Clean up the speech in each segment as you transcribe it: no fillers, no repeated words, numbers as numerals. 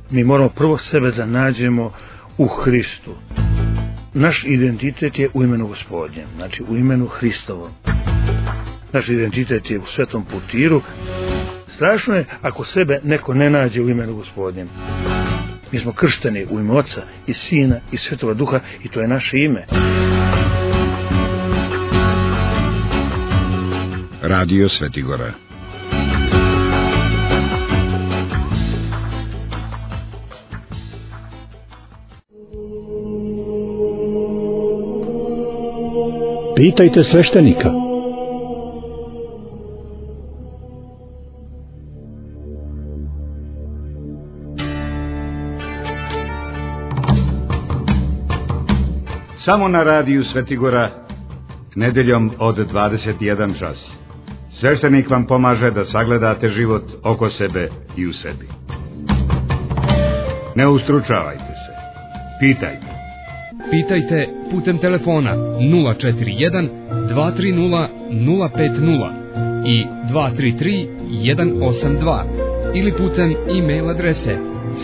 Mi moramo prvo sebe da nađemo u Hristu. Naš identitet je u imenu Gospodnjem, znači u imenu Hristovom. Naš identitet je u Svetom Putiru. Strašno je ako sebe neko ne nađe u imenu Gospodnjem. Mi smo kršteni u ime Oca i Sina i Svetoga Duha i to je naše ime. Radio Svetigora. Pitajte sveštenika. Samo na radiju Svetigora, nedeljom od 21 čas. Sveštenik vam pomaže da sagledate život oko sebe i u sebi. Ne ustručavajte se. Pitajte. Pitajte putem telefona 041 230 050 i 233 182 ili putem e-mail adrese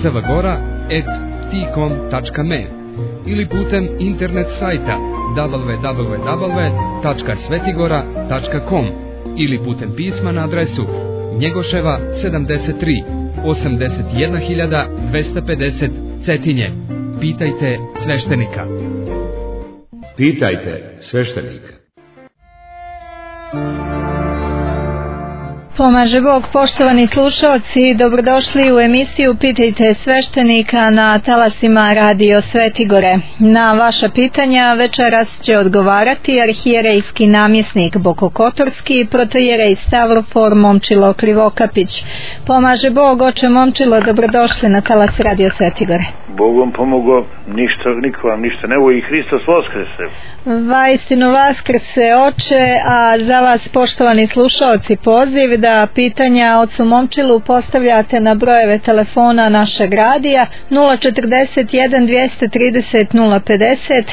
svagora@tcom.me ili putem internet sajta www.svetigora.com ili putem pisma na adresu Njegoševa 73 81250 Cetinje. Pitajte sveštenika. Pitajte sveštenika. Pomaže Bog, poštovani slušalci, dobrodošli u emisiju Pitajte sveštenika na talasima Radio Svetigore. Na vaša pitanja večeras će odgovarati arhijerejski namjesnik Bokokotorski, protojerej Stavrofor Momčilo Krivokapić. Pomaže Bog, oče Momčilo, dobrodošli na talas Radio Svetigore. Bogom pomogo, niko vam ništa ne voji, Hristos Vaskrese. Vaistinu Vaskrse, oče, a za vas, poštovani slušalci, poziv da pitanja ocu Momčilu postavljate na brojeve telefona našeg radija 041 230 050,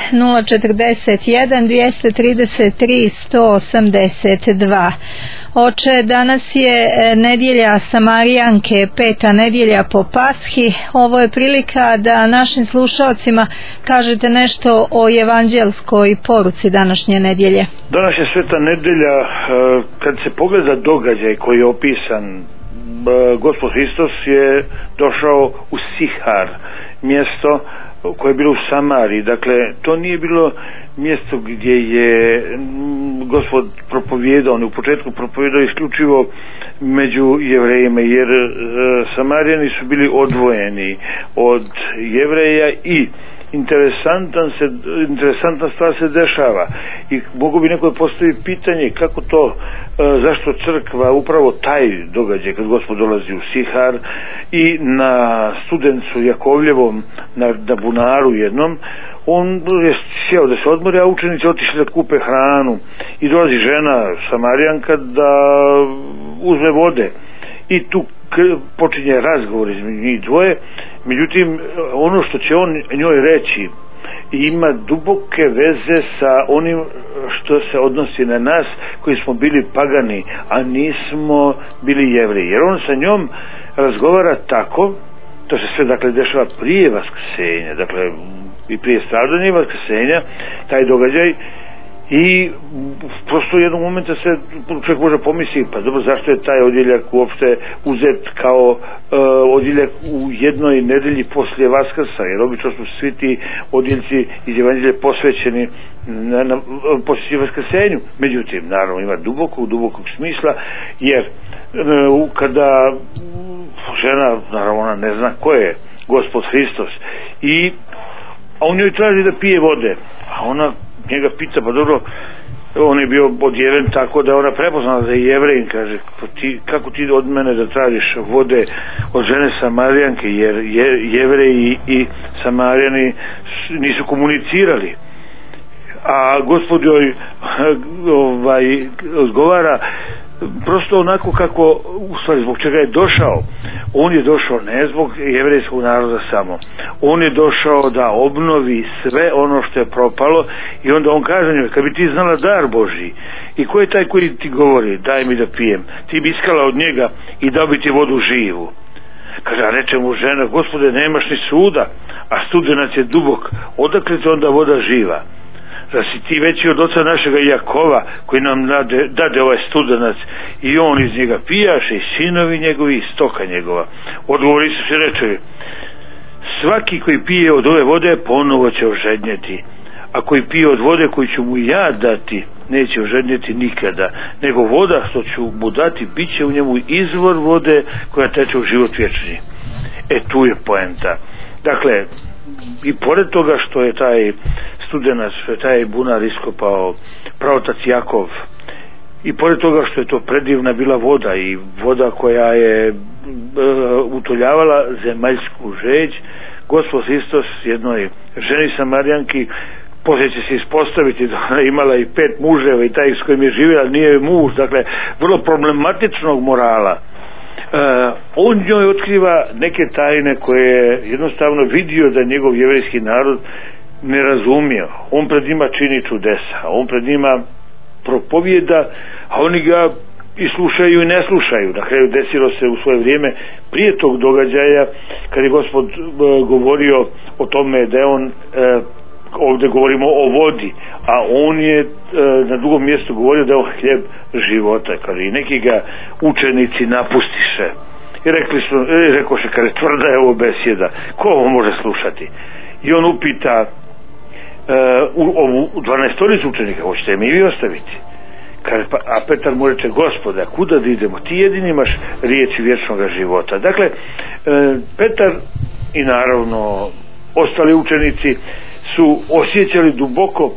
041 233 182. Oče, danas je nedjelja Samarijanke, 5. nedjelja po Pashi. Ovo je prilika da našim slušalcima kažete nešto o evanđelskoj poruci današnje nedjelje. Danas je sveta nedjelja. Kad se pogleda događaj koji je opisan, Gospod Hristos je došao u Sihar, mjesto koje je bilo u Samariji. Dakle, to nije bilo mjesto gdje je Gospod propovijedao, on je u početku propovijedao isključivo među Jevrejima, jer Samarijani su bili odvojeni od Jevreja i interesantna stvar se dešava i mogu bi neko postaviti pitanje kako to, zašto crkva upravo taj događaj kad Gospod dolazi u Sihar i na Studencu Jakovljevom na bunaru jednom, on je sjeo da se odmori, a učenici otišli da kupe hranu i dolazi žena Samarijanka da uzme vode i tu počinje razgovor između njih dvoje. Međutim, ono što će on njoj reći ima duboke veze sa onim što se odnosi na nas koji smo bili pagani, a nismo bili Jevreji. Jer on sa njom razgovara tako, to se sve dakle dešava prije vaskrsenja, dakle i prije stradanja i vaskrsenja, taj događaj. I prosto u jednom momentu se čovjek može pomisli, pa dobro, zašto je taj odjeljak uopšte uzet kao odjeljak u jednoj nedelji poslije Vaskrsa, jer obično su svi ti odjeljci iz Evanđelja posvećeni poslije Vaskrsenju. Međutim, naravno ima dubokog smisla, jer kada žena, naravno ona ne zna ko je Gospod Hristos, a on joj traži da pije vode, a ona njega pita, pa dobro, on je bio odjeven tako da ona prepoznala da je Jevrejin, kaže, kako ti od mene da tražiš vode od žene Samarijanke, jer Jevreji i Samarijani nisu komunicirali. A Gospod joj odgovara prosto onako kako, u stvari zbog čega je došao. On je došao ne zbog jevrejskog naroda samo, on je došao da obnovi sve ono što je propalo. I onda on kaže njoj, kad bi ti znala dar Božji i ko je taj koji ti govori daj mi da pijem, ti bi iskala od njega i dao bi ti vodu živu. Kaže, a reče mu žena, Gospode, nemaš ni suda, a studenac je dubok, odakle ti onda voda živa? Da si ti veći od oca našega Jakova, koji nam dade ovaj studenac, i on iz njega pijaše, i sinovi njegovi, i stoka njegova. Odgovor Isus je reče, svaki koji pije od ove vode ponovo će ožednjeti, a koji pije od vode koju ću mu ja dati neće ožednjeti nikada, nego voda što ću mu dati bit će u njemu izvor vode koja teče u život vječni. Tu je poenta. Dakle, i pored toga što je taj studenac, što je taj bunar iskopao praotac Jakov, i pored toga što je to predivna bila voda, i voda koja je utoljavala zemaljsku žeđ, Gospod Hristos jednoj ženi Samarijanki, poslije će se ispostaviti da ona imala i 5 muževa, i taj s kojim je živjela nije muž, dakle vrlo problematičnog morala, on njoj otkriva neke tajne koje je jednostavno vidio da njegov jevrejski narod ne razumio. On pred njima čini čudesa, on pred njima propovjeda, a oni ga i slušaju i ne slušaju. Na kraju desilo se u svoje vrijeme prije tog događaja, kad je Gospod govorio o tome da je on, ovdje govorimo o vodi, a on je na drugom mjestu govorio da je on hljeb života, kada i neki ga učenici napustiše i rekoše, kada tvrda je ovo besjeda, ko ovo može slušati? I on upita ovu 12 učenika, hoćete mi vi ostaviti? A Petar mu reče, Gospode, kuda da idemo? Ti jedini imaš riječi vječnog života. Dakle, Petar i naravno ostali učenici su osjećali duboko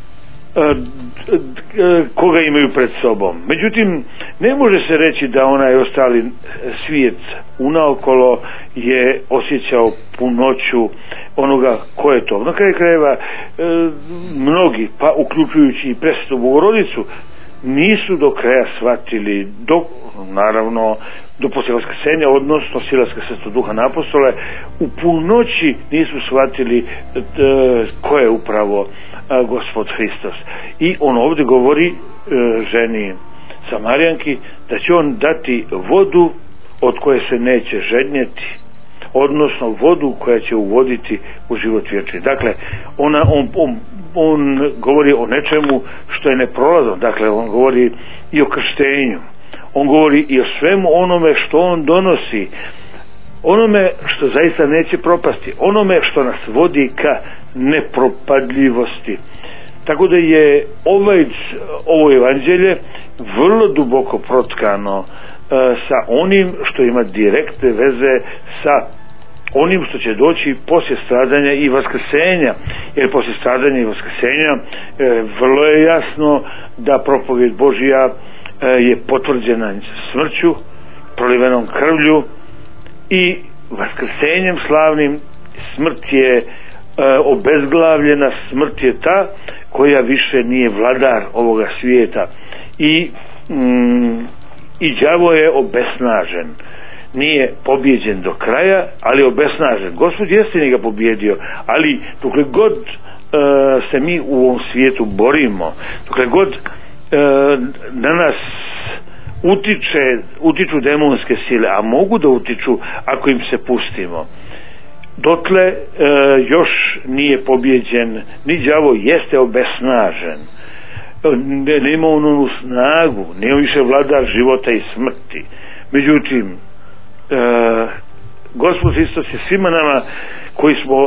koga imaju pred sobom. Međutim, ne može se reći da onaj ostali svijet unaokolo je osjećao punoću onoga ko je to. Na kraju krajeva mnogi, pa uključujući i presvetu Bogorodicu, nisu do kraja shvatili, naravno do poslije vaskrsenja, odnosno silaska Svetog Duha na apostole, u punoći nisu shvatili ko je upravo Gospod Hristos. I on ovdje govori ženi Samarijanki da će on dati vodu od koje se neće žednjeti, odnosno vodu koja će uvoditi u život vječni. Dakle, on govori o nečemu što je neprolazno. Dakle, on govori i o krštenju, on govori i o svemu onome što on donosi, onome što zaista neće propasti, onome što nas vodi ka nepropadljivosti. Tako da je ovo evanđelje vrlo duboko protkano sa onim što ima direktne veze sa onim što će doći poslije stradanja i vaskrsenja, jer poslije stradanja i vaskrsenja vrlo je jasno da propovjed Božja je potvrđena smrću, prolivenom krvlju i vaskrsenjem slavnim. Smrt je obezglavljena, smrt je ta koja više nije vladar ovoga svijeta, i đavo je obesnažen. Nije pobjeđen do kraja, ali obesnažen. Gospod jeste njega pobjedio, ali dokle god se mi u ovom svijetu borimo, dokle god na nas utiču demonske sile, a mogu da utiču ako im se pustimo, dotle još nije pobjeđen ni đavo, jeste obesnažen, nema onu snagu, nema više vladar života i smrti. Međutim, Gospod Hristos je svima nama koji smo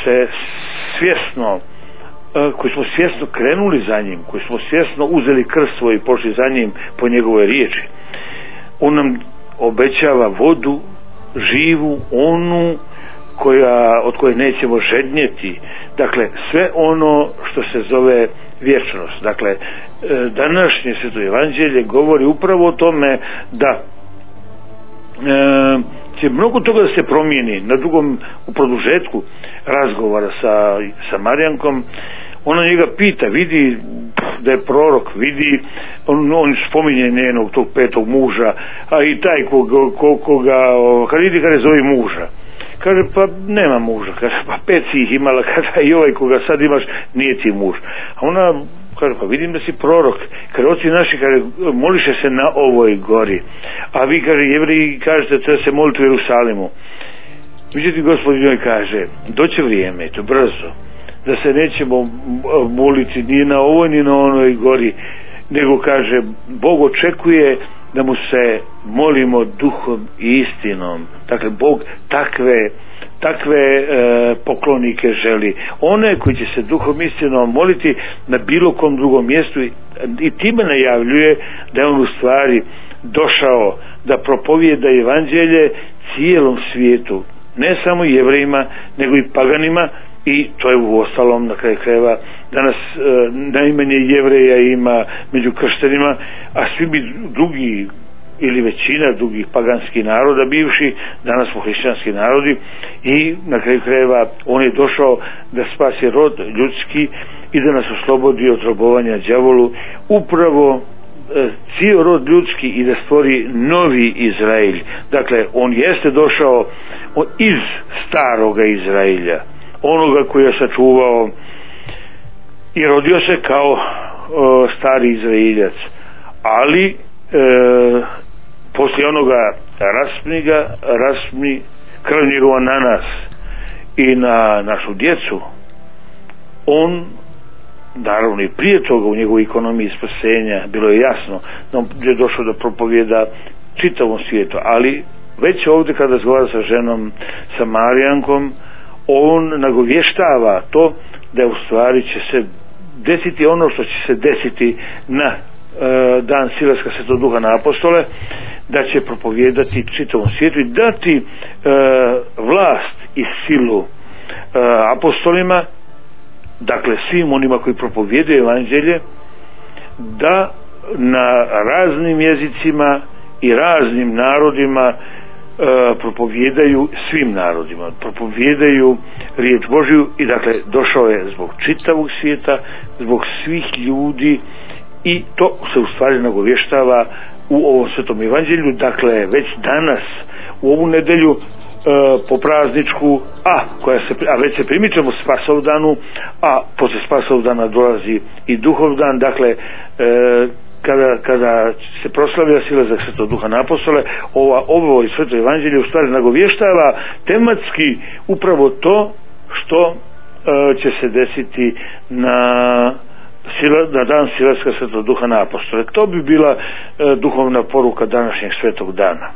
svjesno krenuli za njim, koji smo svjesno uzeli krst svoj i pošli za njim po njegovoj riječi, on nam obećava vodu živu, onu od koje nećemo žednjeti. Dakle, sve ono što se zove vječnost. Dakle, današnje sveto evanđelje govori upravo o tome da će mnogo toga da se promijeni. U produžetku razgovora sa Marijankom, ona njega pita, vidi da je prorok, vidi, on spominje njenog tog 5. muža, a i taj koga kad vidi kada je zove muža, kaže, pa nema muža, kaže, pa 5 si ih imala, kada i ovaj koga sad imaš nije ti muž. A ona Kaže, pa vidim da si prorok. Kaže, oci naši, kaže, moliše se na ovoj gori. A vi, kaže, Jevreji, kažete treba se moliti u Jerusalimu. Međutim, Gospod njoj kaže, doće vrijeme, to brzo, da se nećemo moliti ni na ovoj ni na onoj gori, nego kaže, Bog očekuje da mu se molimo duhom i istinom. Dakle, Bog takve poklonike želi. One koji će se duhom i istinom moliti na bilo kom drugom mjestu i time najavljuje da je on u stvari došao da propovijeda evanđelje cijelom svijetu, ne samo Jevrejima nego i paganima, i to je u ostalom na kraju krajeva danas najmanje Jevreja ima među krštenima, a svi bi drugi ili većina drugih paganskih naroda bivši danas su hrišćanski narodi, i na kraju krajeva on je došao da spasi rod ljudski i da nas oslobodi od robovanja đavolu, upravo cijel rod ljudski, i da stvori novi Izrael. Dakle, on jeste došao iz staroga Izraelja, onoga koji je sačuvao i rodio se kao stari Izraeljac, ali poslije onoga rasmi krv njegova na nas i na našu djecu, on naravno i prije toga u njegovoj ekonomiji spasenja bilo je jasno da je došao da propovijeda čitavom svijetu, ali već ovdje kada razgovara sa ženom Samarijankom, on nagovještava to da u stvari će se desiti ono što će se desiti na dan silaska Svetog Duha na apostole, da će propovijedati čitavom svijetu i dati vlast i silu apostolima, dakle svim onima koji propovijedaju evanđelje, da na raznim jezicima i raznim narodima propovijedaju svim narodima, propovijedaju riječ Božju. I dakle došao je zbog čitavog svijeta, zbog svih ljudi, i to se u stvari nagovještava u ovom svetom evanđelju. Dakle već danas u ovu nedjelju po prazničku, a već se primičemo Spasovdanu, a poslije Spasovdana dolazi i Duhovdan. Dakle kada se proslavlja silazak Svetog Duha na apostole, ovo sveto evanđelje u stvari nagovještava tematski upravo to što će se desiti na dan silaska Svetog Duha na apostole. To bi bila duhovna poruka današnjeg svetog dana.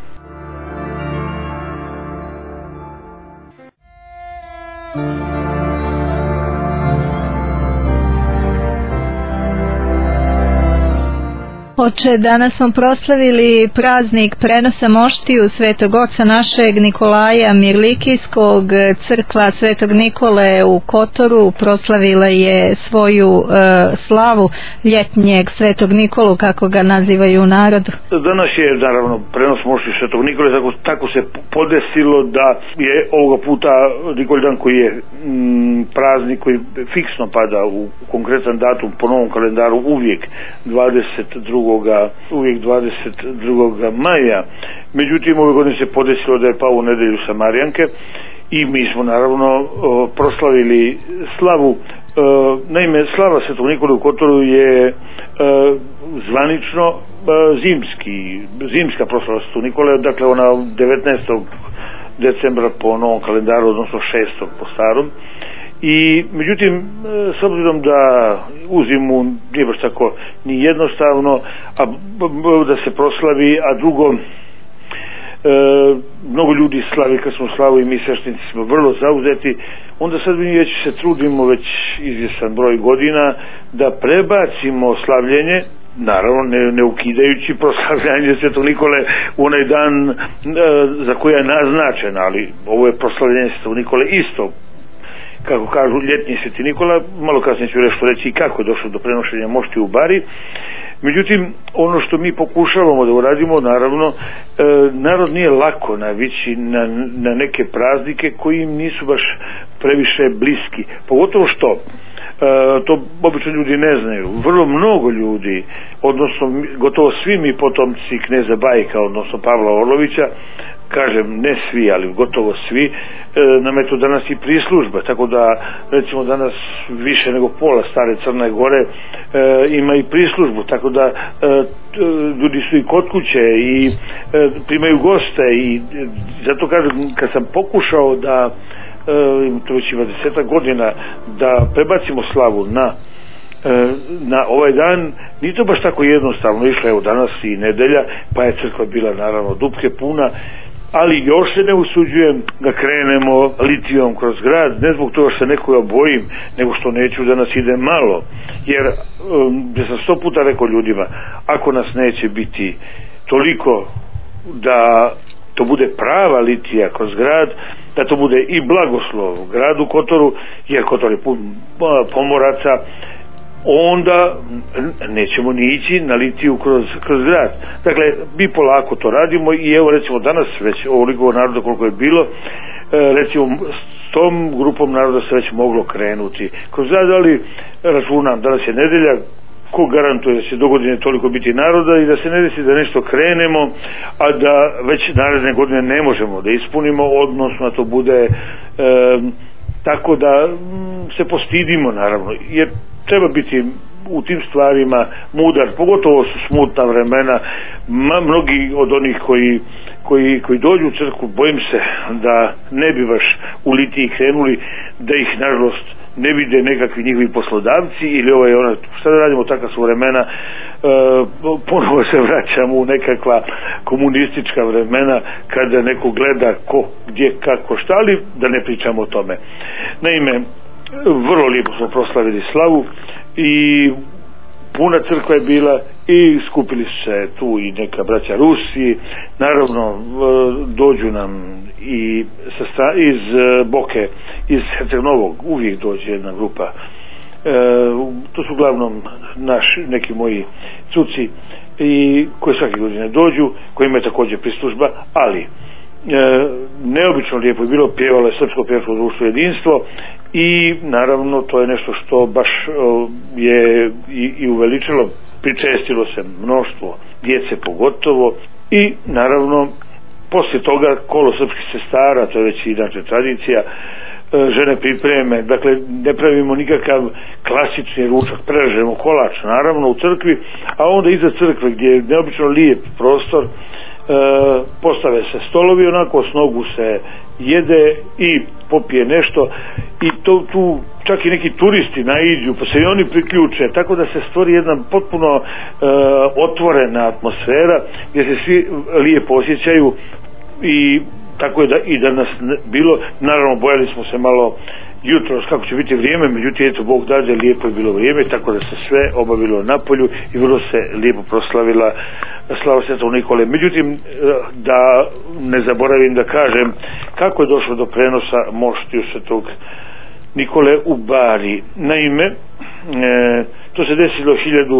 Oče, danas smo proslavili praznik prenosa moštiju Svetog Oca našeg Nikolaja Mirlikijskog. Crkva Svetog Nikole u Kotoru proslavila je svoju slavu ljetnjeg Svetog Nikolu, kako ga nazivaju u narodu. Danas je naravno prenos moštiju Svetog Nikole, tako se podesilo da je ovoga puta Nikoldan, koji je praznik koji fiksno pada u konkretan datum po novom kalendaru, uvijek 22. maja. Međutim, ove godine se podesilo da je pao u nedjelju Samarijanke i mi smo naravno proslavili slavu. Naime, slava Svetog Nikole u Kotoru je zvanično zimska proslava Svetog Nikole, dakle ona 19. decembra po novom kalendaru, odnosno 6. po starom. I međutim, s obzirom da u zimu nije baš tako ni jednostavno da se proslavi, a drugo mnogo ljudi slavi kad smo slavu i mi sveštenici smo vrlo zauzeti, onda sad mi već se trudimo već izvjestan broj godina da prebacimo slavljenje, naravno ne ukidajući proslavljanje Svetog Nikole u onaj dan za koji je naznačen, ali ovo je proslavljanje Svetog Nikole isto, kako kažu ljetni Sveti Nikola. Malo kasnije ću nešto reći i kako je došlo do prenošenja moštiju u Bari. Međutim, ono što mi pokušavamo da uradimo, naravno, narod nije lako navići na neke praznike koji im nisu baš previše bliski, pogotovo što to obično ljudi ne znaju. Vrlo mnogo ljudi, odnosno gotovo svi mi potomci kneza Bajka, odnosno Pavla Orlovića, kažem ne svi, ali gotovo svi, nam je to danas i prislužba, tako da recimo danas više nego pola stare Crne Gore ima i prislužbu, tako da ljudi su i kod kuće i primaju goste i zato kažem, kad sam pokušao da to već ima 10 godina da prebacimo slavu na ovaj dan, nije to baš tako jednostavno išlo. Evo danas i nedelja, pa je crkva bila naravno dupke puna, ali još se ne usuđujem da krenemo litijom kroz grad, ne zbog toga što se nekoga bojim, nego što neću da nas ide malo, jer ja sam 100 puta rekao ljudima, ako nas neće biti toliko da to bude prava litija kroz grad, da to bude i blagoslov gradu Kotoru, jer Kotor je pun pomoraca, onda nećemo ni ići na litiju kroz grad. Dakle, mi polako to radimo i evo recimo danas već ovoliko naroda koliko je bilo, recimo s tom grupom naroda se već moglo krenuti kroz grad, ali računam, danas je nedelja, ko garantuje da će dogodine toliko biti naroda i da se ne desi da nešto krenemo, a da već naredne godine ne možemo da ispunimo, odnosno to bude tako da se postidimo naravno, jer treba biti u tim stvarima mudar, pogotovo su smutna vremena. Mnogi od onih koji dođu u crkvu, bojim se da ne bi baš u litiji krenuli, da ih nažalost ne vide nekakvi njihovi poslodavci ili šta da radimo, takva su vremena, ponovo se vraćamo u nekakva komunistička vremena kada neko gleda ko, gdje, kako, šta, ali da ne pričamo o tome. Naime, vrlo lijepo smo proslavili slavu i puna crkva je bila i skupili se tu i neka braća Rusi, naravno dođu nam i iz Boke, iz Herceg-Novog uvijek dođe jedna grupa, to su uglavnom neki moji cuci i koji svake godine dođu, koji imaju također prislužba, ali neobično lijepo je bilo, pjevalo je Srpsko pjevačko društvo Jedinstvo i naravno to je nešto što baš je i uveličilo, pričestilo se mnoštvo djece pogotovo i naravno poslije toga kolo srpskih sestara, to je već inače tradicija, žene pripreme, dakle ne pravimo nikakav klasični ručak, prerežemo kolač naravno u crkvi, a onda iza crkve gdje je neobično lijep prostor, postave se stolovi, onako s nogu se jede i popije nešto i tu čak i neki turisti naiđu pa se i oni priključe, tako da se stvori jedna potpuno otvorena atmosfera gdje se svi lijepo osjećaju i tako je da nas bilo, naravno bojali smo se malo jutros kako će biti vrijeme, međutim eto Bog dađe, lijepo je bilo vrijeme, tako da se sve obavilo na polju i vrlo se lijepo proslavila slava Svetog Nikole. Međutim, da ne zaboravim da kažem kako je došlo do prenosa moštiju Svetog Nikole u Bari. Naime, to se desilo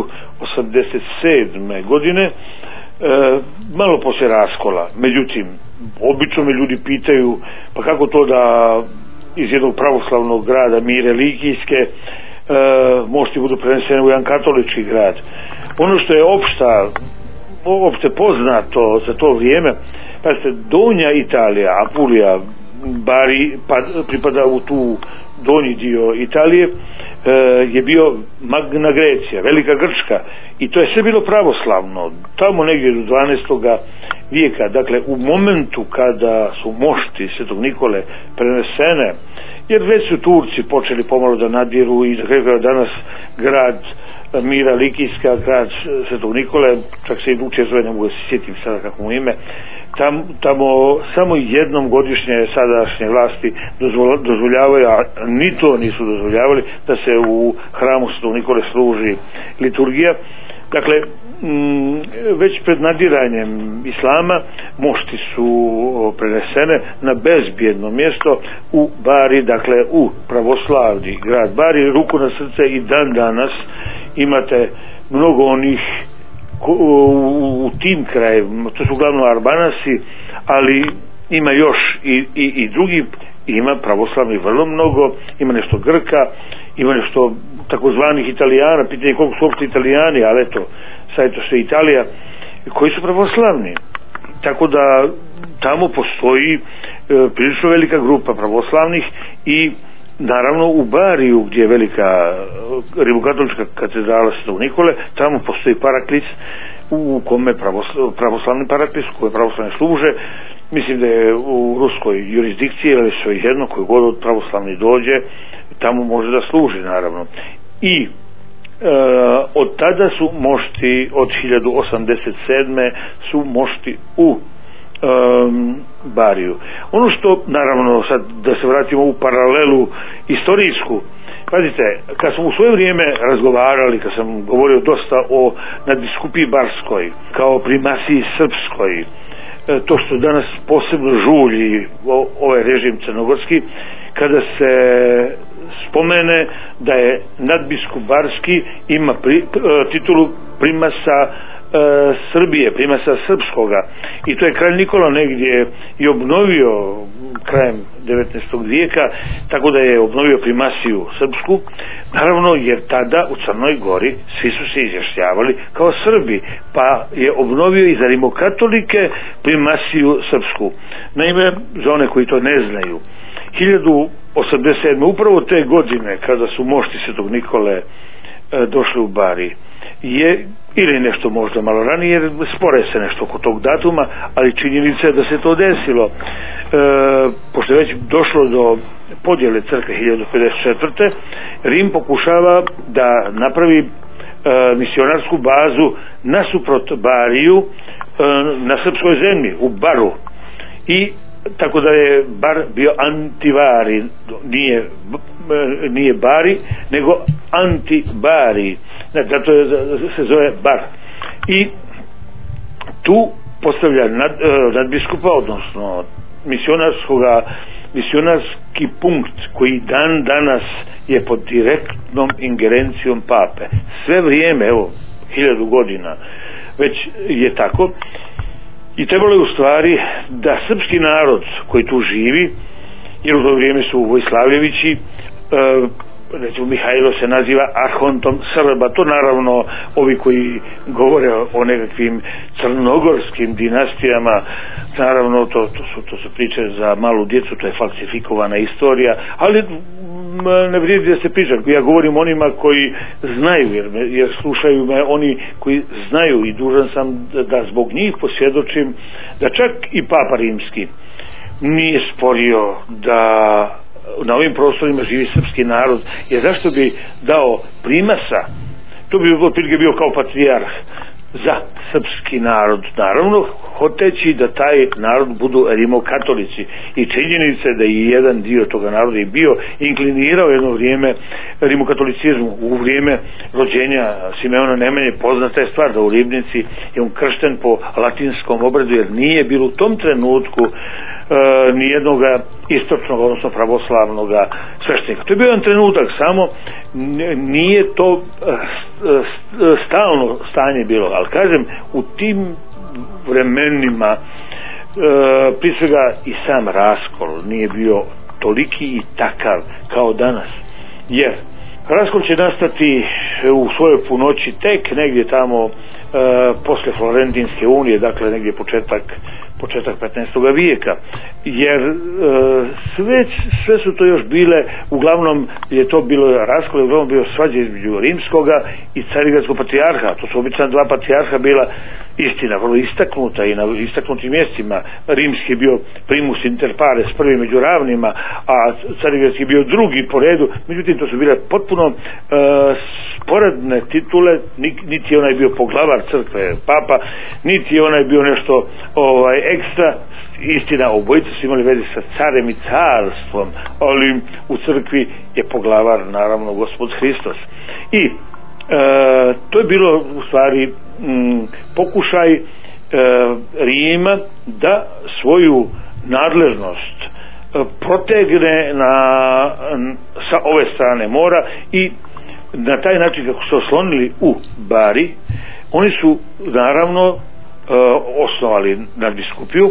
1087. godine, malo poslije raskola. Međutim, obično me ljudi pitaju, pa kako to da iz jednog pravoslavnog grada Mire Likijske mošti budu prenesene u jedan katolički grad. Ono što je opšte poznato za to vrijeme, pa se Donja Italija, Apulija, Bari pripada u tu donji dio Italije, je bio Magna Grecija, Velika Grčka, i to je sve bilo pravoslavno tamo negdje do 12. vijeka. Dakle, u momentu kada su mošti Svetog Nikole prenesene, jer već su Turci počeli pomalo da nadiru i danas grad Mira Likijska, grad Svetog Nikole, čak se i drugčije zove, ne mogu da se sjetim sada kako mu ime, tamo samo jednom godišnje sadašnje vlasti dozvoljavaju, a ni to nisu dozvoljavali, da se u hramu Svetog Nikole služi liturgija. Dakle, već pred nadiranjem islama mošti su prenesene na bezbjedno mjesto u Bari, dakle u pravoslavni grad Bari. Ruku na srce, i dan danas imate mnogo onih u tim krajevima, to su uglavnom Arbanasi, ali ima još i drugi, ima pravoslavni vrlo mnogo, ima nešto Grka, ima nešto takozvanih Italijana, pitanje koliko su uopšte Italijani, ali eto, sad je to sve Italija, koji su pravoslavni. Tako da tamo postoji prilično velika grupa pravoslavnih i naravno u Bariju gdje je velika rimokatolička katedrala Svetog Nikole, tamo postoji paraklis u kome pravoslavni paraklis u kome pravoslavni služe. Mislim da je u ruskoj jurisdikciji, ali sve jedno, koji god od pravoslavni dođe tamo može da služi naravno. I od tada su mošti, od 1087. su mošti u Bariju. Ono što, naravno, sad da se vratimo u paralelu istorijsku, pazite, kad smo u svoje vrijeme razgovarali, kad sam govorio dosta o nadbiskupiji Barskoj kao primasiji srpskoj, to što danas posebno žulji ovaj režim crnogorski, kada se spomene da je nadbiskup Barski ima titulu primasa Srbije, primasa srpskoga, i to je kralj Nikola negdje i obnovio krajem 19. vijeka, tako da je obnovio primasiju srpsku, naravno jer tada u Crnoj Gori svi su se izjašnjavali kao Srbi, pa je obnovio i za rimokatolike primasiju srpsku. Naime, za one koji to ne znaju, 1087. upravo te godine kada su mošti Svetog Nikole došli u Bari, je, ili nešto možda malo ranije, jer spore se nešto oko tog datuma, ali činjenica je da se to desilo. Pošto je već došlo do podjele crkve 1054. Rim pokušava da napravi misionarsku bazu nasuprot Bariju na srpskoj zemlji, u Baru, i tako da je Bar bio antivari, nije Bari, nego antibari, zato se zove Bar. I tu postavlja nadbiskupa, odnosno misionarski punkt koji dan danas je pod direktnom ingerencijom pape. Sve vrijeme, evo, 1000 godina već je tako. I trebalo je u stvari da srpski narod koji tu živi, jer u to vrijeme su Vojslavljevići, recimo Mihajlo se naziva arhontom Srba, to naravno ovi koji govore o nekakvim crnogorskim dinastijama, naravno to su priče za malu djecu, to je falsifikovana istorija, ali ne vrijedi da se priča. Ja govorim onima koji znaju, jer slušaju me oni koji znaju, i dužan sam da zbog njih posvjedočim da čak i Papa Rimski nije sporio da na ovim prostorima živi srpski narod, jer zašto bi dao primasa, to bi otprilike bio kao patrijarh za srpski narod, naravno hoteći da taj narod budu rimokatolici. I činjenica je da i jedan dio toga naroda je bio inklinirao jedno vrijeme rimokatolicizmu. U vrijeme rođenja Simeona Nemanje poznata je stvar da u Ribnici je on kršten po latinskom obredu, jer nije bilo u tom trenutku nijednog istočnog, odnosno pravoslavnog sveštenika. To je bio jedan trenutak samo, nije to stalno stanje bilo, ali kažem, u tim vremenima prije svega i sam raskol nije bio toliki i takav kao danas, jer raskol će nastati u svojoj punoći tek negdje tamo posle Florentinske unije, dakle negdje početak 15. vijeka, jer sve su to još bile, uglavnom je to bilo raskol, uglavnom bio svađa između rimskoga i carigradskog patrijarha. To su obično dva patrijarha bila, istina, vrlo istaknuta i na istaknutim mjestima. Rimski je bio primus inter pares, prvi među ravnima, a carigradski je bio drugi po redu. Međutim, to su bile potpuno sporedne titule, niti je onaj bio poglavar crkve, papa, niti je onaj bio nešto ekstra. Istina, obojica su imali veze sa carem i carstvom, ali u crkvi je poglavar naravno Gospod Hristos. I to je bilo u stvari pokušaj Rima da svoju nadležnost protegne sa ove strane mora, i na taj način kako su oslonili u Bari, oni su naravno osnovali nadbiskupiju,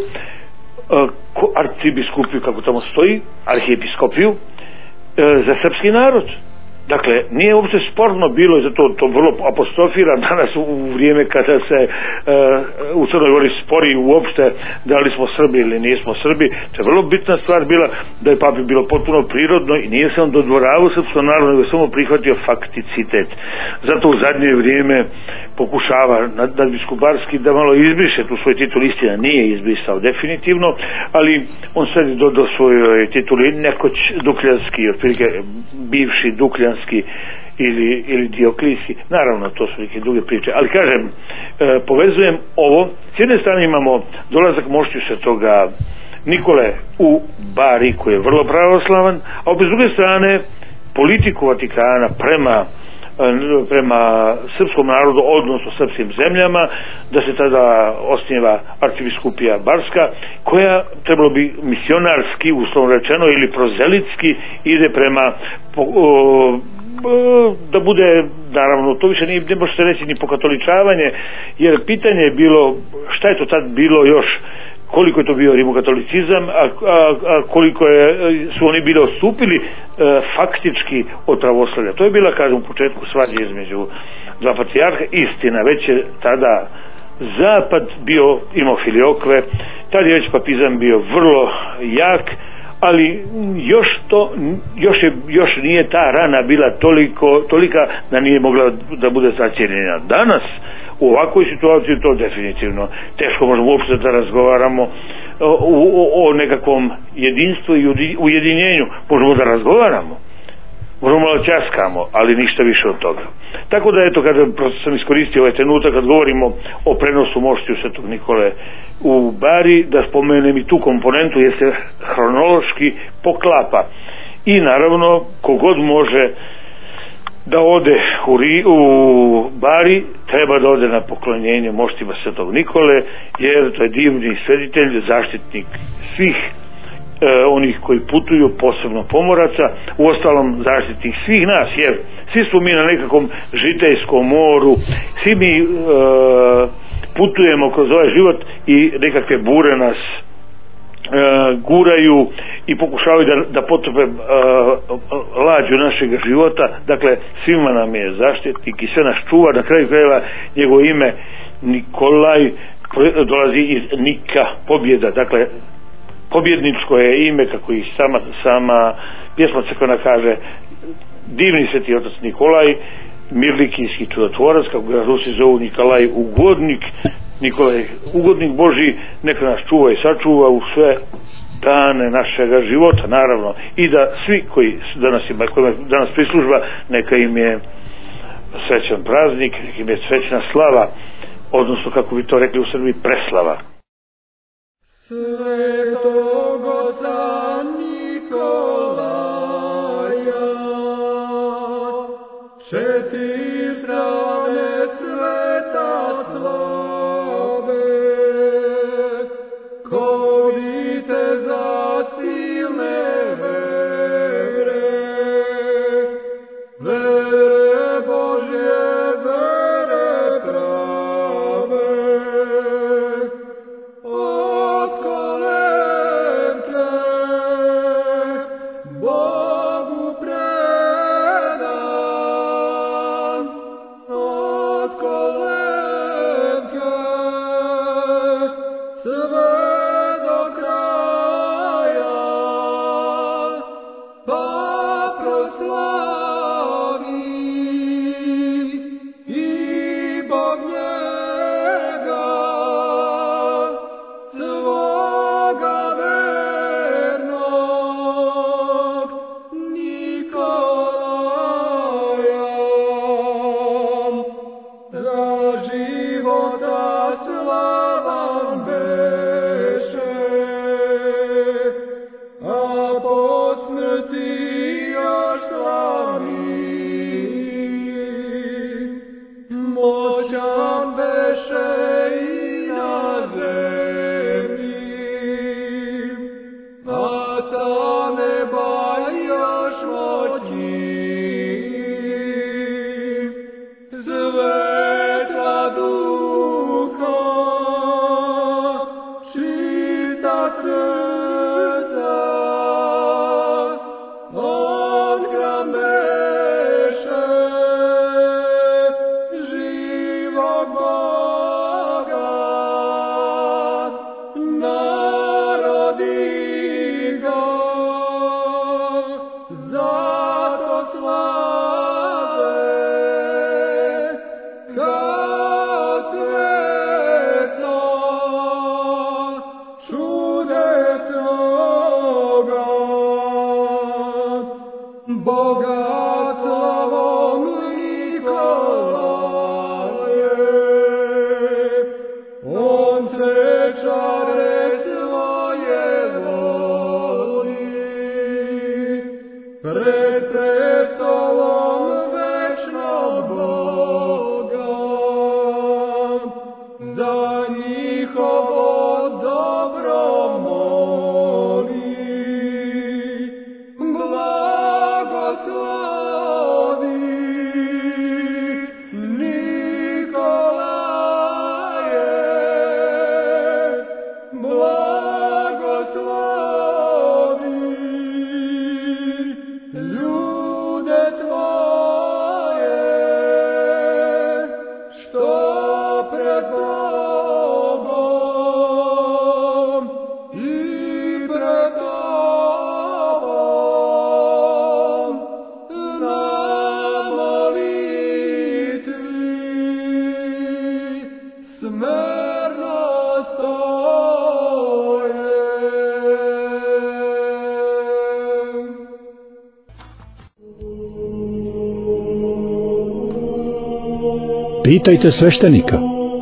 arcibiskupiju kako tamo stoji, arhijepiskopiju za srpski narod. Dakle, nije uopće sporno bilo i zato to vrlo apostrofira danas u vrijeme kada se u Crnoj Gori spori uopšte da li smo Srbi ili nismo Srbi. To je vrlo bitna stvar bila da je papi bilo potpuno prirodno i nije se on dodvoravao srpskom narodu, nego je samo prihvatio fakticitet. Zato u zadnje vrijeme pokušava nadbiskuparski da malo izbriše tu svoj titul, istina nije izbrisao definitivno, ali on sad je dodao svojoj tituli nekoć dukljanski, otprilike bivši dukljanski ili Dioklisi. Naravno, to su neke druge priče, ali kažem, povezujem ovo. S jedne strane imamo dolazak moštiju Svetoga Nikole u Bari, koji je vrlo pravoslavan, a opet s druge strane politiku Vatikana prema srpskom narodu, odnosno srpskim zemljama, da se tada osniva arcibiskupija Barska, koja trebalo bi misionarski, uslovno rečeno, ili prozelitski ide prema da bude, naravno, to više ne može se reći ni pokatoličavanje, jer pitanje je bilo šta je to tad bilo još, koliko je to bio rimokatolicizam, a koliko su oni bili odstupili faktički od pravoslavlja. To je bila, kažem, u početku svađa između dva patrijarha. Istina, već je tada zapad imao filiokve, tad je već papizam bio vrlo jak, ali još nije ta rana bila tolika da nije mogla da bude zacijeljena. Danas u ovakvoj situaciji to definitivno teško možemo uopšte da razgovaramo o nekakvom jedinstvu i ujedinjenju. Možemo da razgovaramo, možemo malo časkamo, ali ništa više od toga. Tako da eto, kada sam iskoristio ovaj trenutak kad govorimo o prenosu moštiju Svetog Nikole u Bari, da spomenem i tu komponentu jer se hronološki poklapa. I naravno, kogod može da ode u Bari, treba da ode na poklonjenje moštima Svetog Nikole, jer to je divni sveditelj, zaštitnik svih onih koji putuju, posebno pomoraca, uostalom zaštitnik svih nas, jer svi smo mi na nekakvom žitejskom moru, svi mi putujemo kroz ovaj život i nekakve bure nas guraju i pokušavaju da potope lađu našeg života. Dakle, svima nam je zaštitnik i sve nas čuva. Na kraju krajeva njegovo ime Nikolaj dolazi iz Nika, pobjeda. Dakle, pobjedničko je ime, kako i sama pjesma crkvena kaže, divni sveti otac Nikolaj, mirlikijski čudotvorac, kako ga Rusi zovu Nikolaj ugodnik, Nikolaj ugodnik Božji, neka nas čuva i sačuva u sve dane našega života, naravno, i da svi koji danas prislužba, neka im je srećan praznik, neka im je srećna slava, odnosno, kako bi to rekli u Srbiji, preslava. Svetog oca Nikolaja, četiri strane sveta slave, koji te za silne vere Božje, vere prave, od kolenke Bogu predan, od kolenke sve do kraja, pa proslavi i Bog njega, svoga vernog Nikolaja, za života slavan beše, a po smrti još slavniji, moćan beše i na zemlji, a sa neba još moćniji, svetla duha, čista srca, od hram bogoslovom Nikolaje, on se čare svoje vodi, pred prestolom večnog Boga, za njihovo dobro moli. Blagoslovi Nikolaje, blagoslovi ljude tvoje, što pred Bogom i pred tobom na molitvi smerno stoje. Pitajte sveštenika.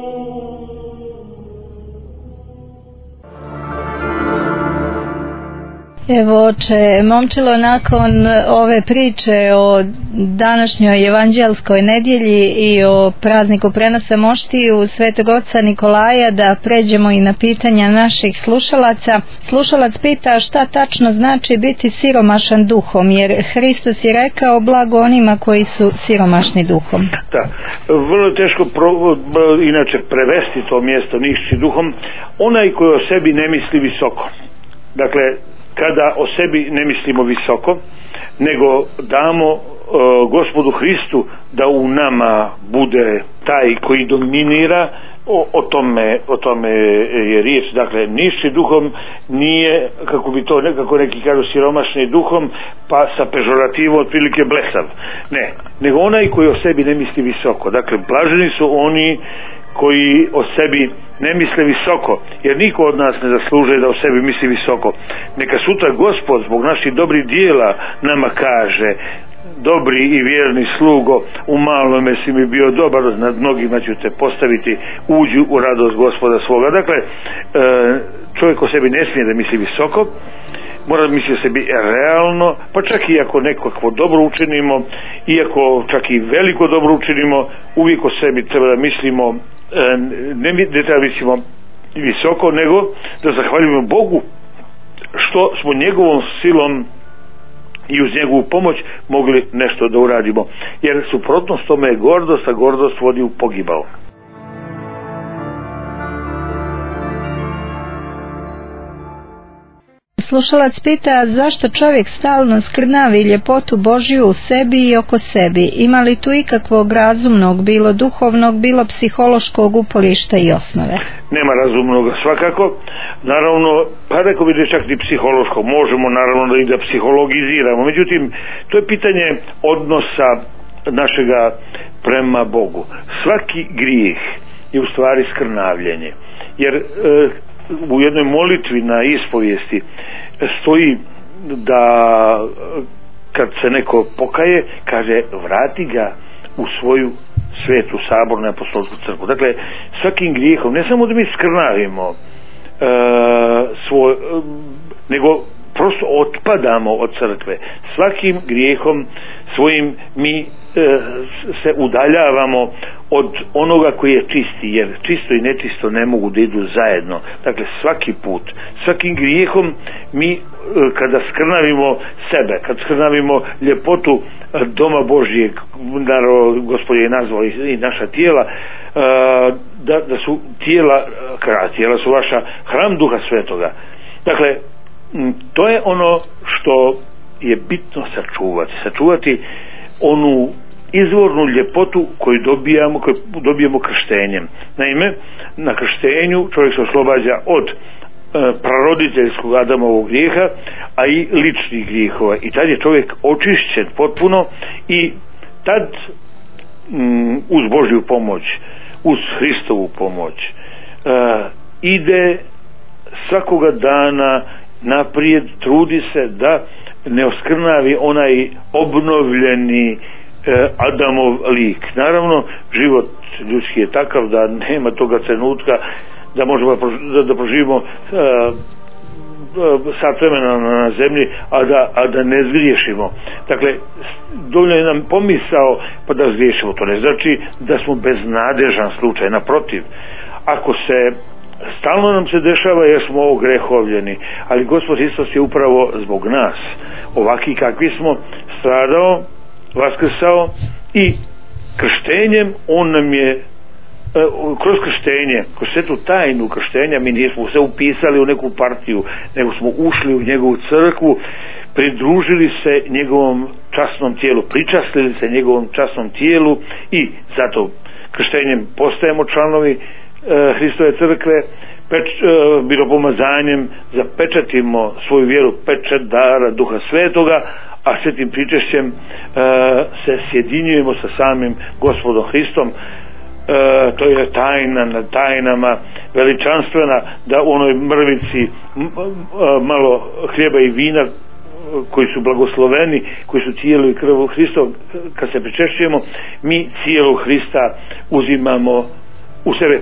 Evo oče Momčilo, nakon ove priče o današnjoj evanđelskoj nedjelji i o prazniku prenosa moštiju Svetog oca Nikolaja, da pređemo i na pitanja naših slušalaca. Slušalac pita šta tačno znači biti siromašan duhom, jer Hristos je rekao blago onima koji su siromašni duhom. Da, vrlo je teško inače prevesti to mjesto nišći duhom. Onaj koji o sebi ne misli visoko. Dakle, kada o sebi ne mislimo visoko, nego damo Gospodu Hristu da u nama bude taj koji dominira, o tome je riječ. Dakle, nišći duhom nije, kako bi to nekako neki kažu, siromašni duhom, pa sa pežorativom otprilike blesav. Ne, nego onaj koji o sebi ne misli visoko. Dakle, blaženi su oni koji o sebi ne misle visoko, jer niko od nas ne zaslužuje da o sebi misli visoko. Neka sutra Gospod zbog naših dobrih dijela nama kaže: dobri i vjerni slugo, u malome si mi bio dobar, nad mnogima ću te postaviti, uđi u radost Gospoda svoga. Dakle, čovjek o sebi ne smije da misli visoko, mora da misli o sebi realno, pa čak i ako nekako dobro učinimo, iako čak i veliko dobro učinimo, uvijek o sebi treba da mislimo, ne treba mislimo visoko, nego da zahvaljujemo Bogu što smo njegovom silom i uz njegovu pomoć mogli nešto da uradimo, jer suprotnost tome je gordost, a gordost vodi u pogibao. Slušalac pita zašto čovjek stalno skrnavi ljepotu Božju u sebi i oko sebi. Ima li tu ikakvog razumnog, bilo duhovnog, bilo psihološkog uporišta i osnove? Nema razumnog svakako. Naravno, pa rekao bi da čak i psihološko. Možemo naravno i da psihologiziramo. Međutim, to je pitanje odnosa našega prema Bogu. Svaki grijeh je u stvari skrnavljenje. Jer u jednoj molitvi na ispovijesti stoji da kad se neko pokaje, kaže vrati ga u svoju svetu sabornu apostolsku crkvu. Dakle, svakim grijehom ne samo da mi skrnavimo nego prosto otpadamo od crkve. Svakim grijehom svojim mi se udaljavamo od onoga koji je čisti, jer čisto i nečisto ne mogu da idu zajedno. Dakle, svaki put, svakim grijehom mi kada skrnavimo sebe, kad skrnavimo ljepotu doma Božijeg, naravno Gospod je nazvao i naša tijela, da su tijela su vaša hram Duha Svetoga. Dakle, to je ono što je bitno sačuvati onu izvornu ljepotu koju dobijamo krštenjem. Naime, na krštenju čovjek se oslobađa od praroditeljskog Adamovog grijeha, a i ličnih grijehova, i tad je čovjek očišćen potpuno, i tad uz Božju pomoć, uz Hristovu pomoć ide svakoga dana naprijed, trudi se da ne oskrnavi onaj obnovljeni Adamov lik. Naravno, život ljudski je takav da nema toga trenutka da možemo da proživimo sat vremena na zemlji, a da ne zgriješimo. Dakle, dovoljno je nam pomisao pa da zgriješimo. To ne znači da smo beznadežan slučaj, naprotiv. Ako se stalno nam se dešava jer smo ogrehovljeni, ali Gospod Hristos je upravo zbog nas, ovaki kakvi smo, stradao, vaskrsao i krštenjem on nam je kroz krštenje, kroz svetu tajnu krštenja, mi nismo se upisali u neku partiju, nego smo ušli u njegovu crkvu, pridružili se njegovom časnom tijelu, pričastili se njegovom časnom tijelu i zato krštenjem postajemo članovi Hristove crkve, miropomazanjem zapečatimo svoju vjeru, pečat dara Duha Svetoga, a svetim pričešćem se sjedinjujemo sa samim Gospodom Hristom. To je tajna nad tajnama, veličanstvena, da u onoj mrvici malo hljeba i vina koji su blagosloveni, koji su tijelo i krv Hristov, kad se pričešćujemo, mi cijelu Hrista uzimamo u sebe,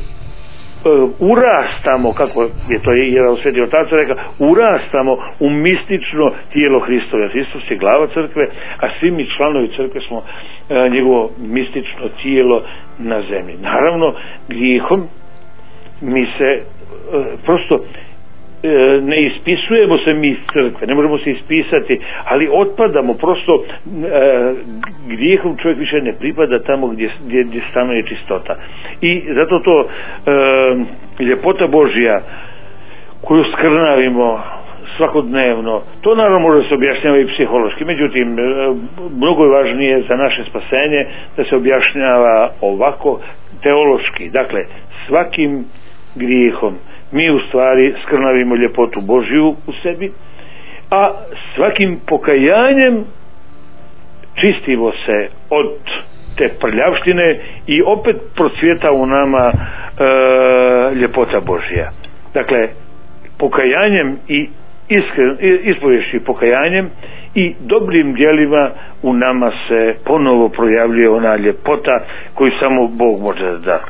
urastamo, kako je to jedan Sveti Otac rekao, urastamo u mistično tijelo Hristove. Hristos je glava crkve, a svi mi članovi crkve smo njegovo mistično tijelo na zemlji. Naravno, grijehom mi se prosto ne ispisujemo se mi iz crkve, ne možemo se ispisati, ali otpadamo, prosto grijehom čovjek više ne pripada tamo gdje stanuje čistota. I zato to ljepota Božja koju skrnavimo svakodnevno, to naravno može se objašnjava i psihološki, međutim mnogo je važnije za naše spasenje da se objašnjava ovako teološki. Dakle, svakim grijehom mi u stvari skrnavimo ljepotu Božju u sebi, a svakim pokajanjem čistimo se od te prljavštine i opet procvjeta u nama ljepota Božja. Dakle, pokajanjem i ispovješću pokajanjem i dobrim djelima u nama se ponovo projavljuje ona ljepota koju samo Bog može da da.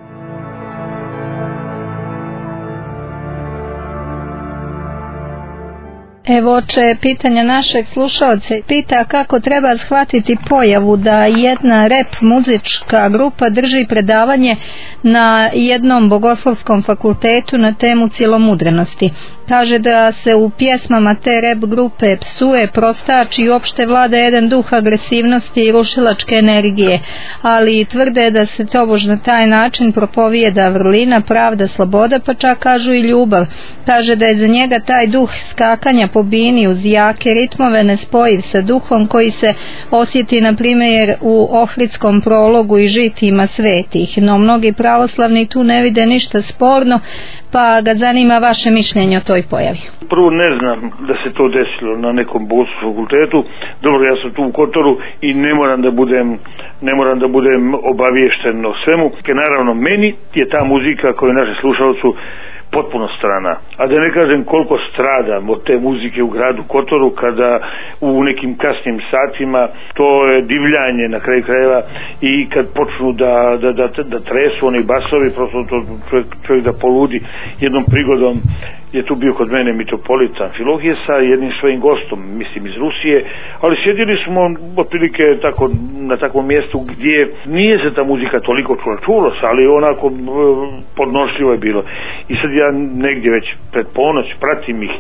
Evo, oče, pitanja našeg slušalca pita kako treba shvatiti pojavu da jedna rep muzička grupa drži predavanje na jednom bogoslovskom fakultetu na temu cjelomudrenosti. Kaže da se u pjesmama te rep grupe psuje, prostači i uopšte vlada jedan duh agresivnosti i rušilačke energije, ali tvrde da se tobož na taj način propovijeda vrlina, pravda, sloboda, pa čak kažu i ljubav. Kaže da je za njega taj duh skakanja po bini uz jake ritmove nespojiv sa duhom koji se osjeti na primjer u Ohridskom prologu i žitima svetih, no mnogi pravoslavni tu ne vide ništa sporno, pa ga zanima vaše mišljenje o toj pojavi. Prvo, ne znam da se to desilo na nekom bogoslovskom fakultetu. Dobro, ja sam tu u Kotoru i ne moram da budem obaviješten o svemu. Naravno, meni je ta muzika koju naše slušalcu potpuno strana. A da ne kažem koliko stradam od te muzike u gradu Kotoru, kada u nekim kasnim satima to je divljanje na kraju krajeva i kad počnu da tresu oni basovi, prosto to čovjek da poludi. Jednom prigodom je tu bio kod mene mitropolit Amfilohije sa jednim svojim gostom, mislim iz Rusije, ali sjedili smo otprilike tako, na takvom mjestu gdje nije se ta muzika toliko čulo se, ali onako podnošljivo je bilo. I sad ja negdje već pred ponoć pratim ih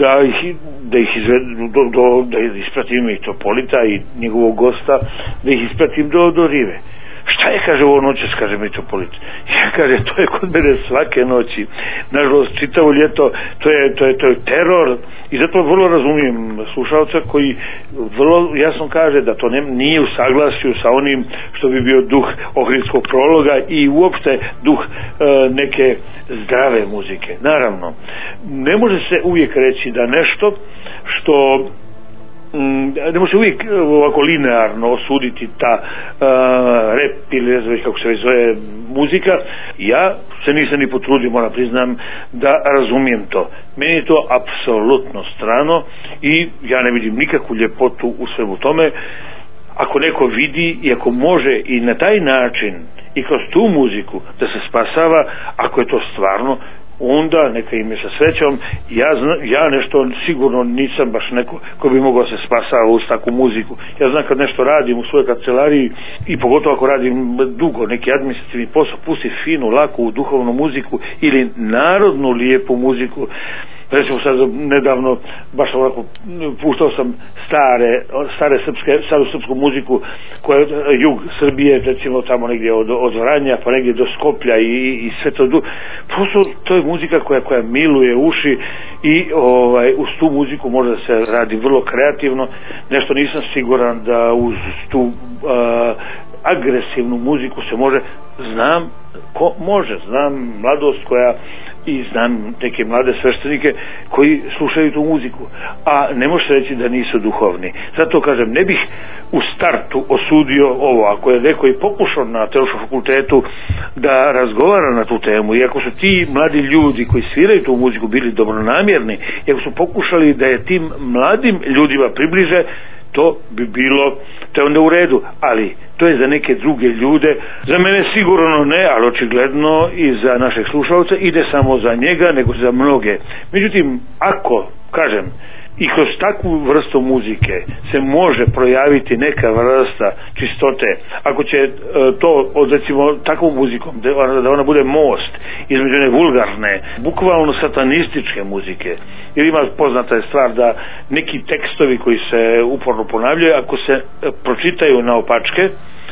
da ih ispratim mitropolita i njegovog gosta, da ih ispratim do rive. Šta je, kaže, ovo noćas, kaže mitropolit? Ja, kaže, to je kod mene svake noći. Nažalost, čitavo ljeto, to je teror. I zato vrlo razumijem slušalca koji vrlo jasno kaže da to nije u saglasju sa onim što bi bio duh Ohridskog prologa i uopšte duh neke zdrave muzike. Naravno, ne može se uvijek reći da nešto što ne može uvijek ovako linearno osuditi ta rap ili ne znam kako se zove muzika. Ja se nisam ni potrudio, moram priznam da razumijem to. Meni je to apsolutno strano i ja ne vidim nikakvu ljepotu u svemu tome. Ako neko vidi i ako može i na taj način i kroz tu muziku da se spasava, ako je to stvarno, onda neka im je sa srećom. Ja nešto sigurno nisam baš neko ko bi mogao se spasava uz takvu muziku. Ja znam kad nešto radim u svojoj kancelariji i pogotovo ako radim dugo neki administrativni posao, pusti finu, laku, duhovnu muziku ili narodnu lijepu muziku. Recimo sad nedavno baš ovako puštao sam staru srpsku muziku koja je jug Srbije, recimo tamo negdje od Vranja pa negdje do Skoplja i sve to. Prosto to je muzika koja miluje uši i uz tu muziku može da se radi vrlo kreativno. Nešto nisam siguran da uz tu agresivnu muziku se može. Znam ko može, znam mladost koja i znam neke mlade sveštenike koji slušaju tu muziku, a ne može reći da nisu duhovni. Zato kažem, ne bih u startu osudio ovo. Ako je neko i pokušao na teološkom fakultetu da razgovara na tu temu i ako su ti mladi ljudi koji sviraju tu muziku bili dobronamjerni i ako su pokušali da je tim mladim ljudima približe, to bi bilo, to je onda u redu, ali to je za neke druge ljude. Za mene sigurno ne, ali očigledno i za našeg slušalca ide samo za njega, nego za mnoge. Međutim, ako, kažem, i kroz takvu vrstu muzike se može projaviti neka vrsta čistote, ako će to od recimo takvom muzikom da ona bude most između one vulgarne, bukvalno satanističke muzike, jer ima poznata je stvar da neki tekstovi koji se uporno ponavljaju, ako se pročitaju naopačke,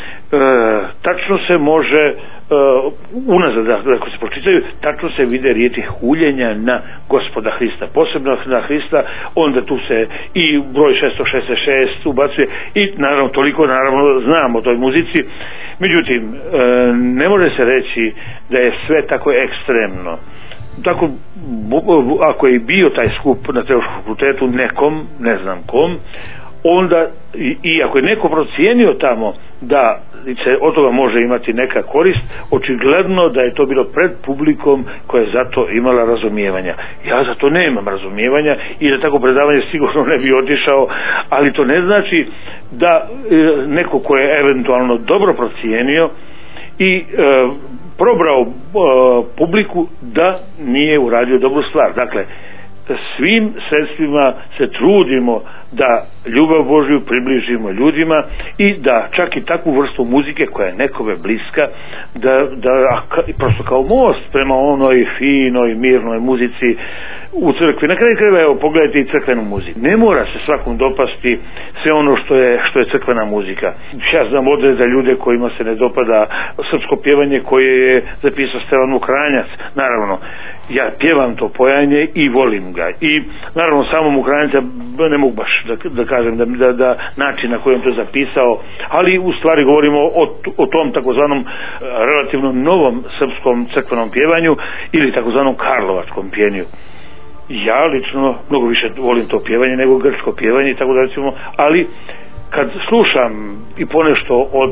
tačno se može unazad, ako se pročitaju, tačno se vide riječi huljenja na Gospoda Hrista, posebno na Hrista. Onda tu se i broj 666 ubacuje i naravno toliko znam o toj muzici. Međutim, ne može se reći da je sve tako ekstremno. Tako, ako je bio taj skup na teološkom fakultetu nekom, ne znam kom, onda i ako je neko procijenio tamo da se od toga može imati neka korist, očigledno da je to bilo pred publikom koja je za to imala razumijevanja. Ja za to nemam razumijevanja i da tako predavanje sigurno ne bi otišao, ali to ne znači da neko ko je eventualno dobro procijenio i probrao publiku da nije uradio dobru stvar. Dakle, svim sredstvima se trudimo da ljubav Božju približimo ljudima i da čak i takvu vrstu muzike koja je nekome bliska da prosto kao most prema onoj finoj mirnoj muzici u crkvi. Na kraju krajeva, evo, pogledajte i crkvenu muziku. Ne mora se svakom dopasti sve ono što je crkvena muzika. Ja znam odreda ljude kojima se ne dopada srpsko pjevanje koje je zapisao Stevan Mokranjac. Naravno, ja pjevam to pojanje i volim ga. I naravno samom Mokranjca ne mogu baš da kažem da način na kojem to zapisao, ali u stvari govorimo o tom takozvanom relativno novom srpskom crkvenom pjevanju ili takozvanom karlovačkom pjenju. Ja lično mnogo više volim to pjevanje nego grčko pjevanje, tako da recimo, ali kad slušam i ponešto od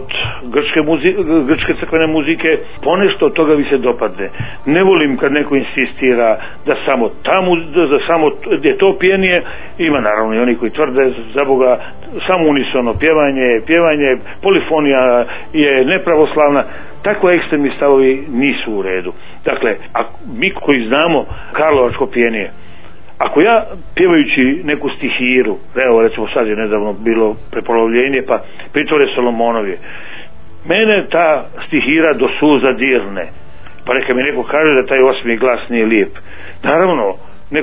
grčke crkvene muzike, ponešto od toga mi se dopadne. Ne volim kad neko insistira da samo samo je to pjenije. Ima naravno i oni koji tvrde za Boga samo unisono pjevanje, polifonija je nepravoslavna. Tako ekstremni stavovi nisu u redu. Dakle, mi koji znamo karlovačko pjenije, ako ja pjevajući neku stihiru, evo recimo sad je nedavno bilo prepolovljenje pa pritore Solomonovje, mene ta stihira do suza dirne, pa neka mi neko kaže da taj osmi glas nije lijep. Naravno,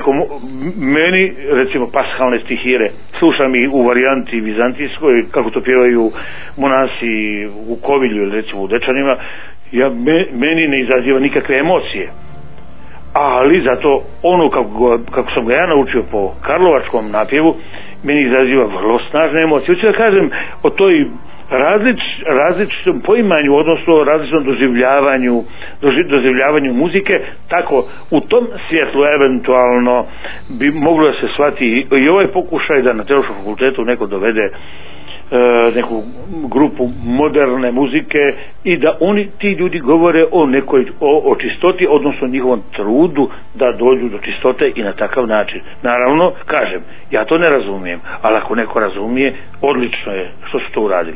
meni recimo pashalne stihire slušam i u varijanti vizantijskoj, kako to pjevaju monasi u Kovilju ili recimo u Dečanima, meni ne izaziva nikakve emocije. Ali zato ono kako sam ga ja naučio po karlovačkom napjevu, meni izaziva vrlo snažne emocije. Hoću da kažem o toj različitom poimanju, odnosno različitom doživljavanju muzike. Tako u tom svjetlu eventualno bi moglo da se shvati i ovaj pokušaj da na Teološkom fakultetu neko dovede neku grupu moderne muzike i da ti ljudi govore o čistoti, odnosno njihovom trudu da dođu do čistote i na takav način. Naravno, kažem, ja to ne razumijem, ali ako neko razumije, odlično je što su to uradili.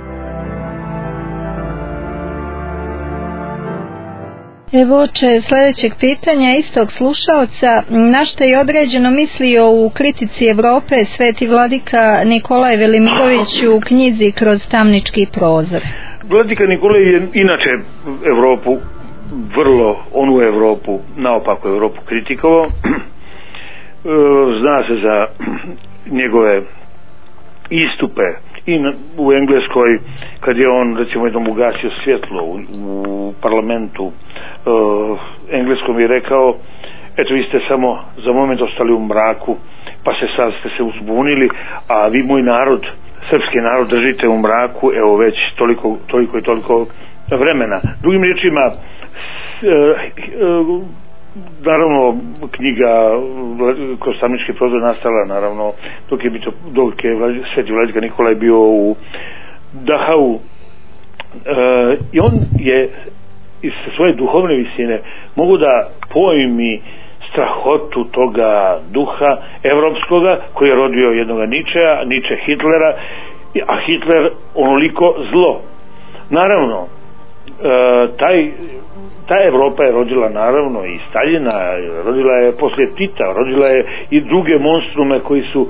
Evo oče sljedećeg pitanja istog slušaoca, na što je određeno mislio u kritici Evrope sveti vladika Nikolaj Velimirović u knjizi Kroz tamnički prozor. Vladika Nikolaj je inače onu Evropu, naopako Evropu kritikovao. Zna se za njegove istupe i u Engleskoj, kad je on recimo jednom ugasio svjetlo u parlamentu engleskom i rekao, eto vi ste samo za moment ostali u mraku, pa sad ste se uzbunili, a vi moj narod, srpski narod, držite u mraku evo već toliko i toliko vremena. Drugim riječima, naravno knjiga Kroz tamnički prozor nastala naravno dok je sveti vladika Nikolaj bio u Dachau, i on je iz svoje duhovne visine mogu da pojmi strahotu toga duha evropskoga koji je rodio jednoga Nietzsche Hitlera, a Hitler onoliko zlo. Naravno, ta Evropa je rodila naravno i Staljina, rodila je poslije Tita, rodila je i druge monstrume koji su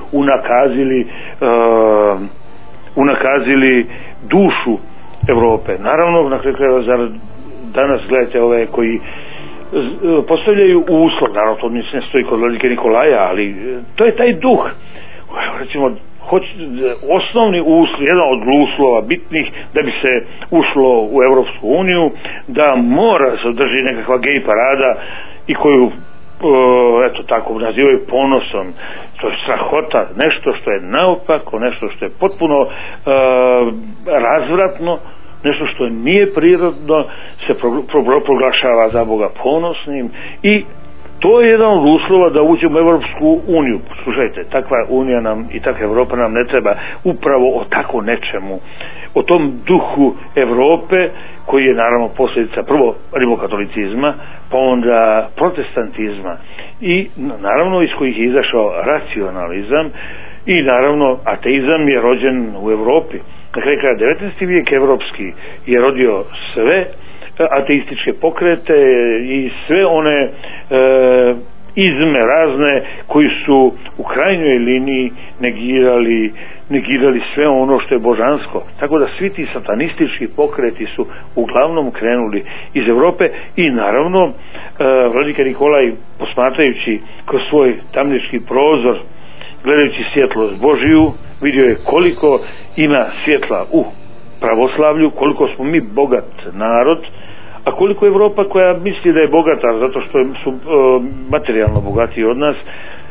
unakazili dušu Evrope. Naravno, na kraju krajeva, danas gledajte ove koji postavljaju uslov, naravno to ne stoji kod vladike Nikolaja, ali to je taj duh. Recimo, osnovni uslov, jedan od uslova bitnih da bi se ušlo u Evropsku uniju, da mora se održi nekakva gej parada i koju eto tako nazivaju ponosom. To je strahota, nešto što je naopako, nešto što je potpuno razvratno, nešto što nije prirodno, se proglašava za Boga ponosnim, i to je jedan od uslova da uđemo u Evropsku uniju. Slušajte, takva unija nam i takva Evropa nam ne treba upravo o tako nečemu, o tom duhu Evrope koji je naravno posljedica prvo rimokatolicizma, pa onda protestantizma i naravno iz kojih je izašao racionalizam, i naravno ateizam je rođen u Evropi. Na kraju kraja 19. vijek evropski je rodio sve ateističke pokrete i sve one izme razne koji su u krajnjoj liniji negirali sve ono što je božansko. Tako da svi ti satanistički pokreti su uglavnom krenuli iz Evrope, i naravno vladika Nikolaj, posmatrajući kroz svoj tamnički prozor, gledajući svjetlost Božiju, vidio je koliko ima svjetla u pravoslavlju, koliko smo mi bogat narod, a koliko je Evropa koja misli da je bogata zato što su materijalno bogatiji od nas,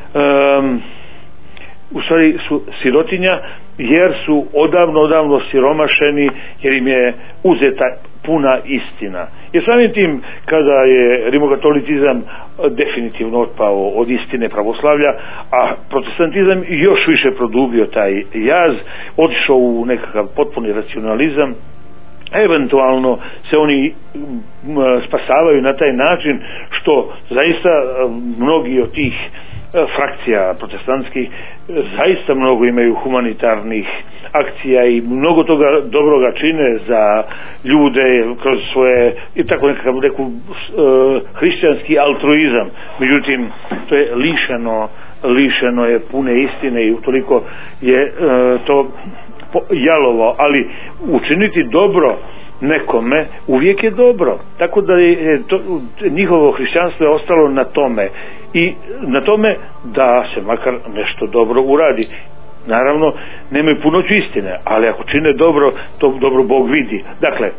u stvari su sirotinja, jer su odavno siromašeni, jer im je uzeta puna istina. Jer samim tim, kada je rimokatolicizam definitivno otpao od istine pravoslavlja, a protestantizam još više produbio taj jaz, otišao u nekakav potpuni racionalizam, eventualno se oni spasavaju na taj način što zaista mnogi od tih frakcija protestantskih zaista mnogo imaju humanitarnih akcija i mnogo toga dobroga čine za ljude kroz svoje i tako neku hrišćanski altruizam. Međutim, to je lišeno je pune istine i utoliko je to jalovo, ali učiniti dobro nekome uvijek je dobro, tako da je to, njihovo hrišćanstvo je ostalo na tome, i na tome da se makar nešto dobro uradi. Naravno, nemaju punoću istine, ali ako čine dobro, to dobro Bog vidi. Dakle,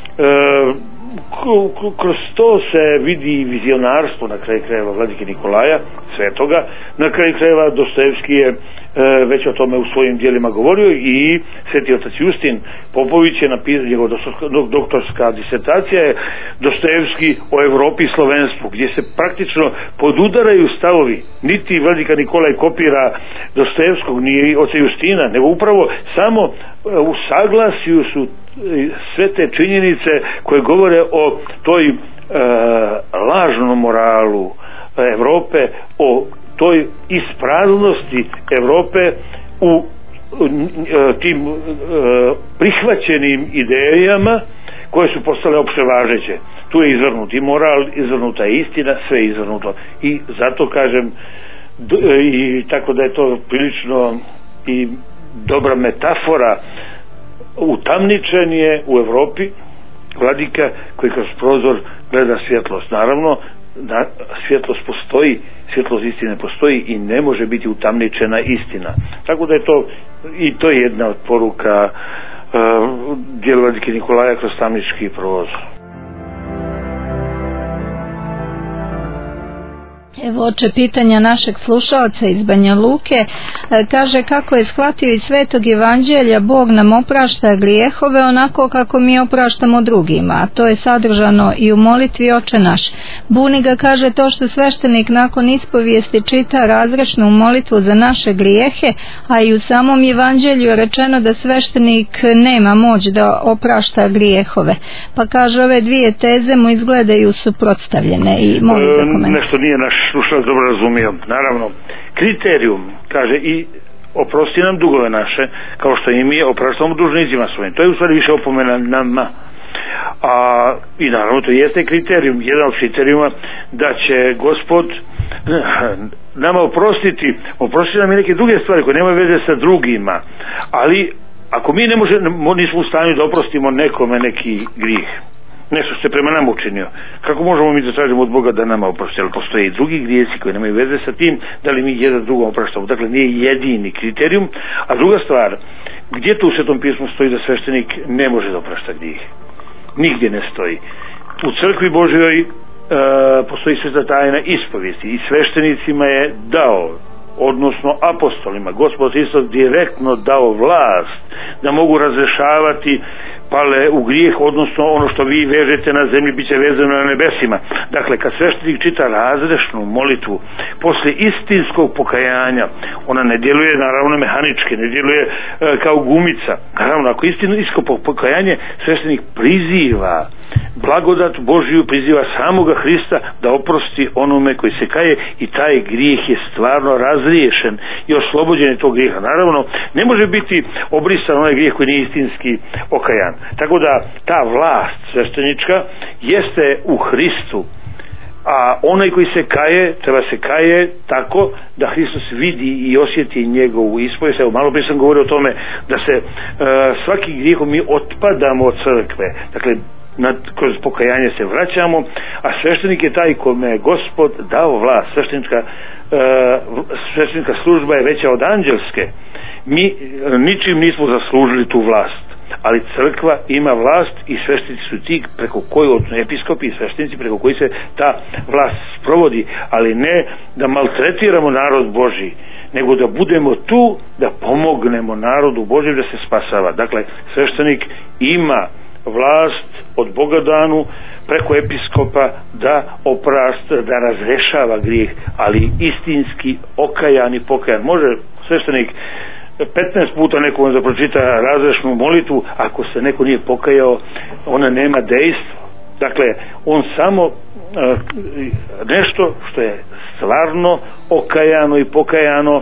kroz to se vidi vizionarstvo na kraju krajeva vladike Nikolaja Svetoga. Na kraju krajeva Dostojevski je već o tome u svojim dijelima govorio, i sveti otac Justin Popović je napisao, njegova doktorska disertacija je Dostojevski o Evropi i slovenstvu, gdje se praktično podudaraju stavovi. Niti vladika Nikolaj kopira Dostojevskog ni oca Justina, nego upravo samo u saglasju su sve te činjenice koje govore o toj lažnom moralu Evrope, o toj ispraznosti Evrope u tim prihvaćenim idejama koje su postale opšte važeće. Tu je izvrnut i moral, izvrnuta je istina, sve je izvrnuto. I zato kažem, i tako da je to prilično i dobra metafora, utamničenje u Evropi vladika koji kroz prozor gleda svjetlost. Naravno, svjetlost postoji, svjetlost istine postoji i ne može biti utamničena istina. Tako da je to, i to je jedna od poruka djela vladike Nikolaja kroz tamnički prozor. Evo oče pitanja našeg slušalca iz Banja Luke, kaže kako je shvatio iz Svetog Evanđelja Bog nam oprašta grijehove onako kako mi opraštamo drugima, a to je sadržano i u molitvi Oče naš. Buni ga, kaže, to što sveštenik nakon ispovijesti čita razrešnu molitvu za naše grijehe, a i u samom Evanđelju je rečeno da sveštenik nema moć da oprašta grijehove. Pa kaže, ove dvije teze mu izgledaju suprotstavljene i molim za komentar. Nešto nije naš slušalac dobro razumio. Naravno, kriterijum, kaže, i oprosti nam dugove naše, kao što i mi opraštamo dužnicima svojim. To je u stvari više opomena nama. I naravno to jeste kriterijum, jedan od kriterijuma da će Gospod nama oprostiti nam i neke druge stvari koje nemaju veze sa drugima. Ali ako mi nismo u stanju da oprostimo nekome neki grijeh, nešto što je prema nama učinio, kako možemo mi da tražimo od Boga da nama oprosti? Ali postoje i drugi grijesi koji nemaju veze sa tim da li mi jedan drugom opraštamo. Dakle, nije jedini kriterijum. A druga stvar, gdje tu u Svetom pismu stoji da sveštenik ne može da oprašta grijeh? Nigdje ne stoji. U crkvi Božjoj postoji sveta tajna ispovijesti i sveštenicima je dao, odnosno apostolima, Gospod isto direktno dao vlast da mogu razrešavati pale u grijeh, odnosno ono što vi vežete na zemlji bit će vezano na nebesima. Dakle, kad sveštenik čita razrešnu molitvu posle istinskog pokajanja, ona ne djeluje naravno mehanički, ne djeluje kao gumica. Naravno, ako istinsko pokajanje, sveštenik priziva blagodat Božju, priziva samoga Hrista da oprosti onome koji se kaje, i taj grijeh je stvarno razriješen i oslobođen je tog grijeha. Naravno, ne može biti obrisan onaj grijeh koji nije istinski okajan. Tako da ta vlast sveštenička jeste u Hristu, a onaj koji se kaje, treba se kaje tako da Hristos vidi i osjeti njegovu ispovijest. Evo, malo prije sam govorio o tome da se svaki grijehom mi otpadamo od crkve, dakle kroz pokajanje se vraćamo, a sveštenik je taj kome je Gospod dao vlast. Sveštenička služba je veća od anđelske. Mi ničim nismo zaslužili tu vlast, ali crkva ima vlast i sveštenici su ti preko koji, odnosno episkopi i sveštenici preko koji se ta vlast sprovodi, ali ne da maltretiramo narod Božji, nego da budemo tu da pomognemo narodu Božjem da se spasava. Dakle, sveštenik ima vlast od Boga danu preko episkopa da oprašta, da razrešava grijeh, ali istinski okajan i pokajan. Može sveštenik 15 puta nekom da pročita razrešnu molitvu, ako se neko nije pokajao, ona nema dejstvo. Dakle, on samo nešto što je stvarno okajano i pokajano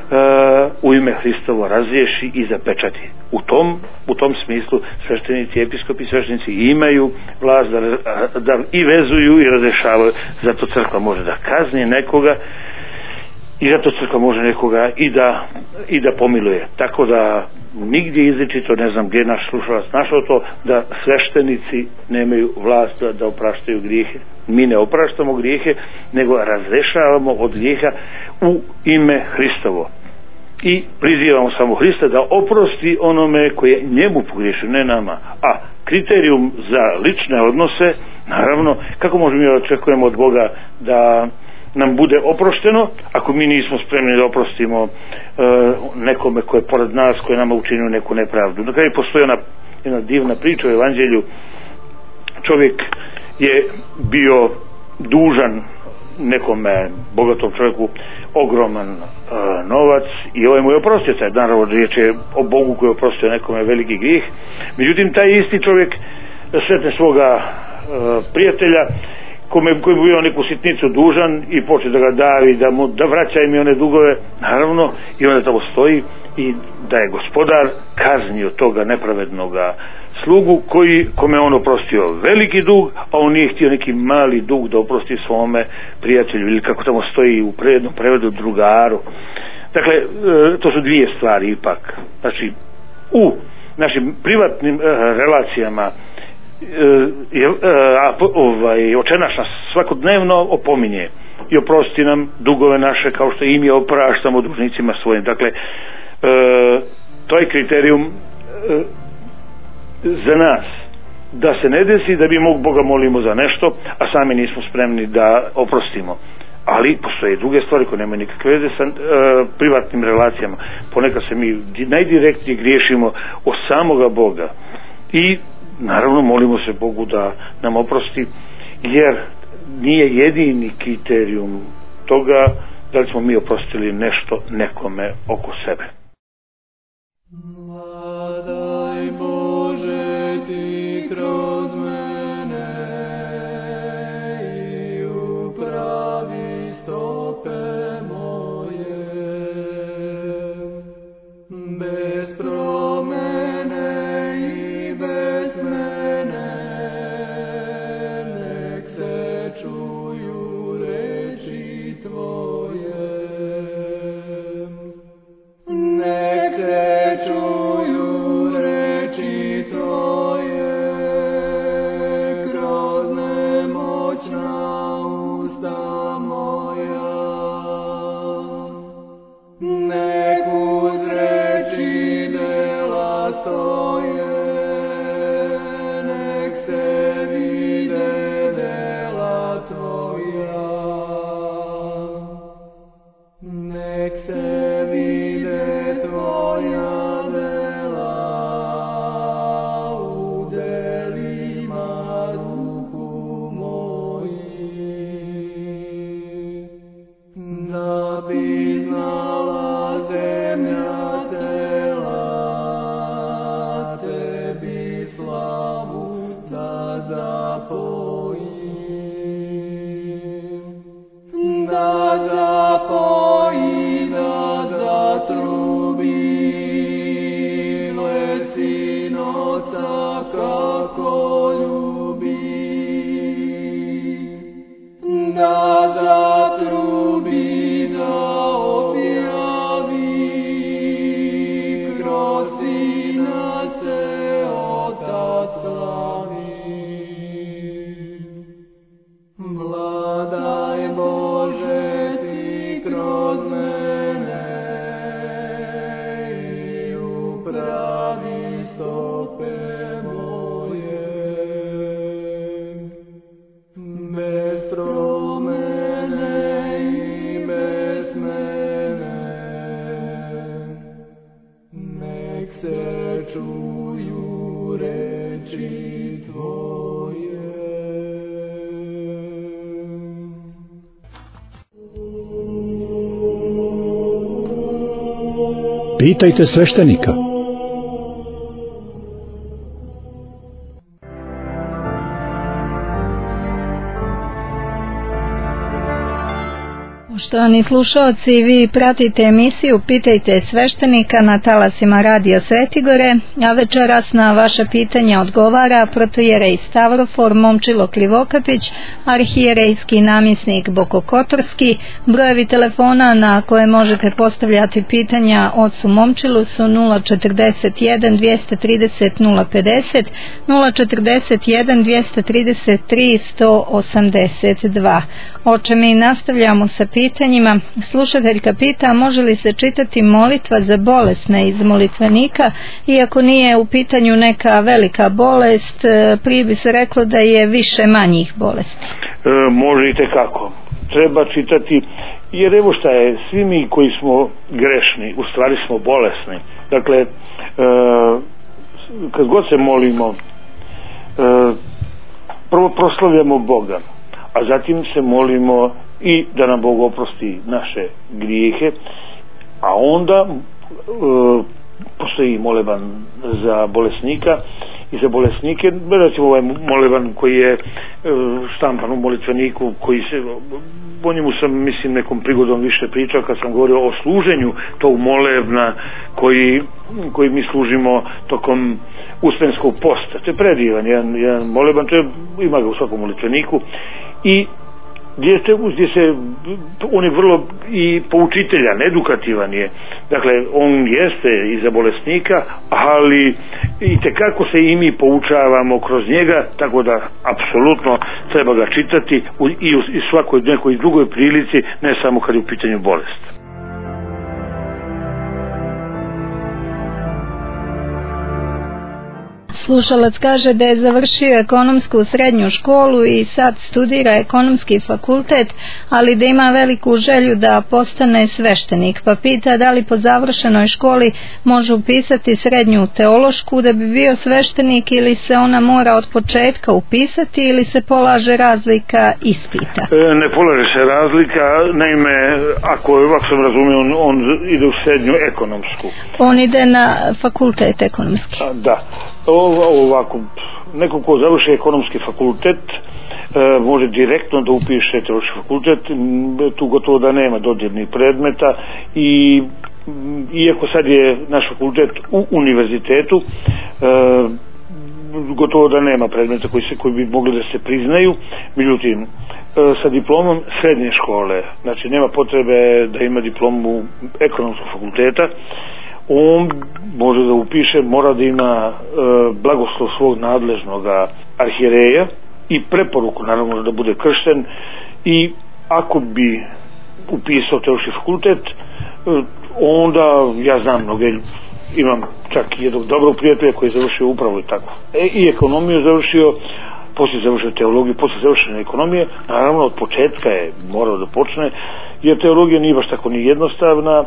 u ime Hristovo razriješi i zapečati. U tom smislu sveštenici, episkopi, sveštenici imaju vlast da i vezuju i razrešavaju. Zato crkva može da kazni nekoga i zato crkva može nekoga i da pomiluje. Tako da nigdje izričito, ne znam gdje je naš slušalac našao to, da sveštenici nemaju vlast da opraštaju grijehe. Mi ne opraštamo grijehe, nego razrešavamo od grijeha u ime Hristovo. I prizivamo samo Hrista da oprosti onome koji je njemu pogriješio, ne nama. A kriterijum za lične odnose, naravno, kako možemo mi očekujemo od Boga da nam bude oprošteno, ako mi nismo spremni da oprostimo nekome ko je pored nas, ko je nama učinio neku nepravdu. Na kraju postoji jedna divna priča u Evanđelju. Čovjek je bio dužan nekome bogatom čovjeku ogroman novac i ovaj mu je oprostio. Taj, naravno, riječ je o Bogu koji je oprostio nekome veliki grijeh. Međutim, taj isti čovjek sretne svoga prijatelja koji mu bio neku sitnicu dužan i počne da ga davi, da vraća im one dugove, naravno, i onda tamo stoji i da je gospodar kaznio toga nepravednoga slugu kome on oprostio veliki dug, a on nije htio neki mali dug da oprosti svome prijatelju, ili kako tamo stoji u jednom prevodu drugaru. Dakle, to su dvije stvari ipak. Znači, u našim privatnim relacijama Očenaš nas svakodnevno opominje i oprosti nam dugove naše kao što i mi opraštamo dužnicima svojim. Dakle, to je kriterijum za nas, da se ne desi da bi Boga molimo za nešto, a sami nismo spremni da oprostimo. Ali postoje druge stvari koje nemaju nikakve veze sa privatnim relacijama. Ponekad se mi najdirektnije griješimo od samoga Boga i naravno molimo se Bogu da nam oprosti, jer nije jedini kriterijum toga da li smo mi oprostili nešto nekome oko sebe. Vladaj Bože ti kroz mene i upravi stope moje, bez promene i bez mene, nek se čuju reči tvoje, nek se čuju reči tvoje kroz nemoćna usta moja, nek uz reči dela stoje, nek se vide dela tvoja, nek se vide tvoja dela u delima ruku moji, da bi znala zemlja cela tebi slavu da zapojim, da zapojim, da zatrubi lesinoca kako ljubi, da zatrubi, da objavi kroz Sina se Otac slavi. Vladaj Bože ti kroz mene i upravi stope moje, bez promene i bez mene, nek se čuju reči tvoje. Pitajte sveštenika. Poštovani slušalci, vi pratite emisiju Pitajte sveštenika na talasima Radio Svetigore, a večeras na vaše pitanja odgovara protoijerej Stavrofor Momčilo Krivokapić, arhijerejski namjesnik Bokokotorski. Brojevi telefona na koje možete postavljati pitanja ocu Momčilu su 041 230 050, 041 233 182. Oče, mi nastavljamo sa pitanjima. Slušateljka pita, može li se čitati molitva za bolesne iz molitvenika, iako nije u pitanju neka velika bolest, prije bi se reklo da je više manjih bolesti. Može i tekako. treba čitati, jer evo šta je, svi mi koji smo grešni, u stvari smo bolesni. Dakle, kad god se molimo, prvo proslavljamo Boga, a zatim se molimo i da nam Bog oprosti naše grijehe, a onda postoji moleban za bolesnika i za bolesnike, recimo ovaj moleban koji je štampan u molitveniku, koji se, o njemu sam mislim nekom prigodom više pričao kad sam govorio o služenju tog molebna koji mi služimo tokom uspenskog posta. To je predivan jedan moleban, to je, ima ga u svakom molitveniku i gdje se on je vrlo i poučiteljan, edukativan je, dakle on jeste i za bolesnika, ali i tekako se i mi poučavamo kroz njega, tako da apsolutno treba ga čitati i u svakoj nekoj drugoj prilici, ne samo kad je u pitanju bolest. Slušalac kaže da je završio ekonomsku srednju školu i sad studira ekonomski fakultet, ali da ima veliku želju da postane sveštenik, pa pita da li po završenoj školi može upisati srednju teološku da bi bio sveštenik ili se ona mora od početka upisati ili se polaže razlika ispita. Ne polaže se razlika, naime, ako sam razumio, on ide u srednju ekonomsku. On ide na fakultet ekonomski. Da. Ovako, neko ko završi ekonomski fakultet može direktno da upiše teološki fakultet, tu gotovo da nema dodirnih predmeta i iako sad je naš fakultet u univerzitetu, gotovo da nema predmeta koji bi mogli da se priznaju, međutim sa diplomom srednje škole, znači nema potrebe da ima diplomu ekonomskog fakulteta, on može da upiše, mora da ima blagoslov svog nadležnog arhijereja i preporuku naravno da bude kršten, i ako bi upisao teološki fakultet, onda ja znam mnoge, imam čak i jednog dobrog prijatelja koji je završio upravo i tako i ekonomiju završio, poslije završio teologiju, poslije završene ekonomije, naravno od početka je morao da počne, jer teologija nije baš tako ni jednostavna,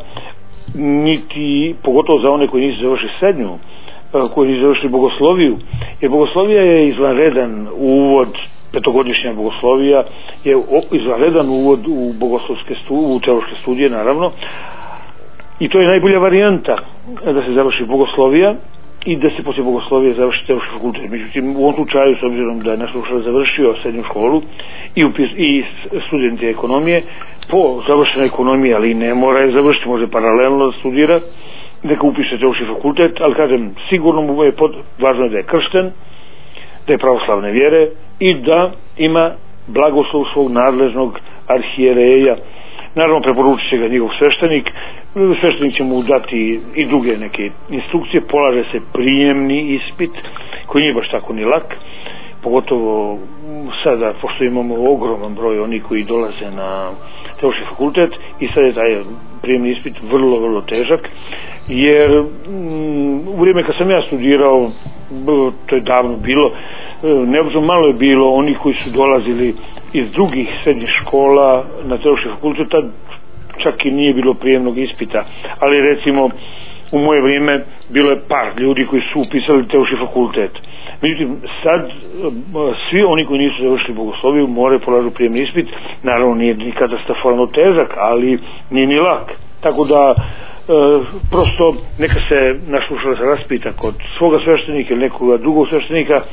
niti, pogotovo za one koji nisu završili srednju, koji nisu završili bogosloviju, jer bogoslovija je izvanredan uvod, petogodišnja bogoslovija je izvanredan uvod u bogoslovske u teološke studije naravno, i to je najbolja varijanta da se završi bogoslovija i da se poslije bogoslovije završi teološki fakultet. Međutim, u ovom slučaju, s obzirom da je naš slušalac završio srednju školu i studenti ekonomije, po završenoj ekonomiji, ali ne mora je završiti, može paralelno da studira, neka upiše teološki fakultet, ali kažem, sigurno mu je važno da je kršten, da je pravoslavne vjere i da ima blagoslov svog nadležnog arhijereja. Naravno, preporučit će ga njegov sveštenik će mu dati i druge neke instrukcije, polaže se prijemni ispit koji nije baš tako ni lak, pogotovo sada, pošto imamo ogroman broj onih koji dolaze na teološki fakultet, i sad je taj prijemni ispit vrlo, vrlo težak, jer u vrijeme kad sam ja studirao, to je davno bilo, neobično malo je bilo onih koji su dolazili iz drugih srednjih škola na teološki fakultet, tad čak i nije bilo prijemnog ispita, ali recimo u moje vrijeme bilo je par ljudi koji su upisali teološki fakultet. Međutim, sad svi oni koji nisu završili bogosloviju moraju polažu prijemni ispit, naravno nije ni katastrofalno težak, ali nije ni lak, tako da prosto neka se naš slušalac raspita kod svoga sveštenika ili nekoga drugog sveštenika,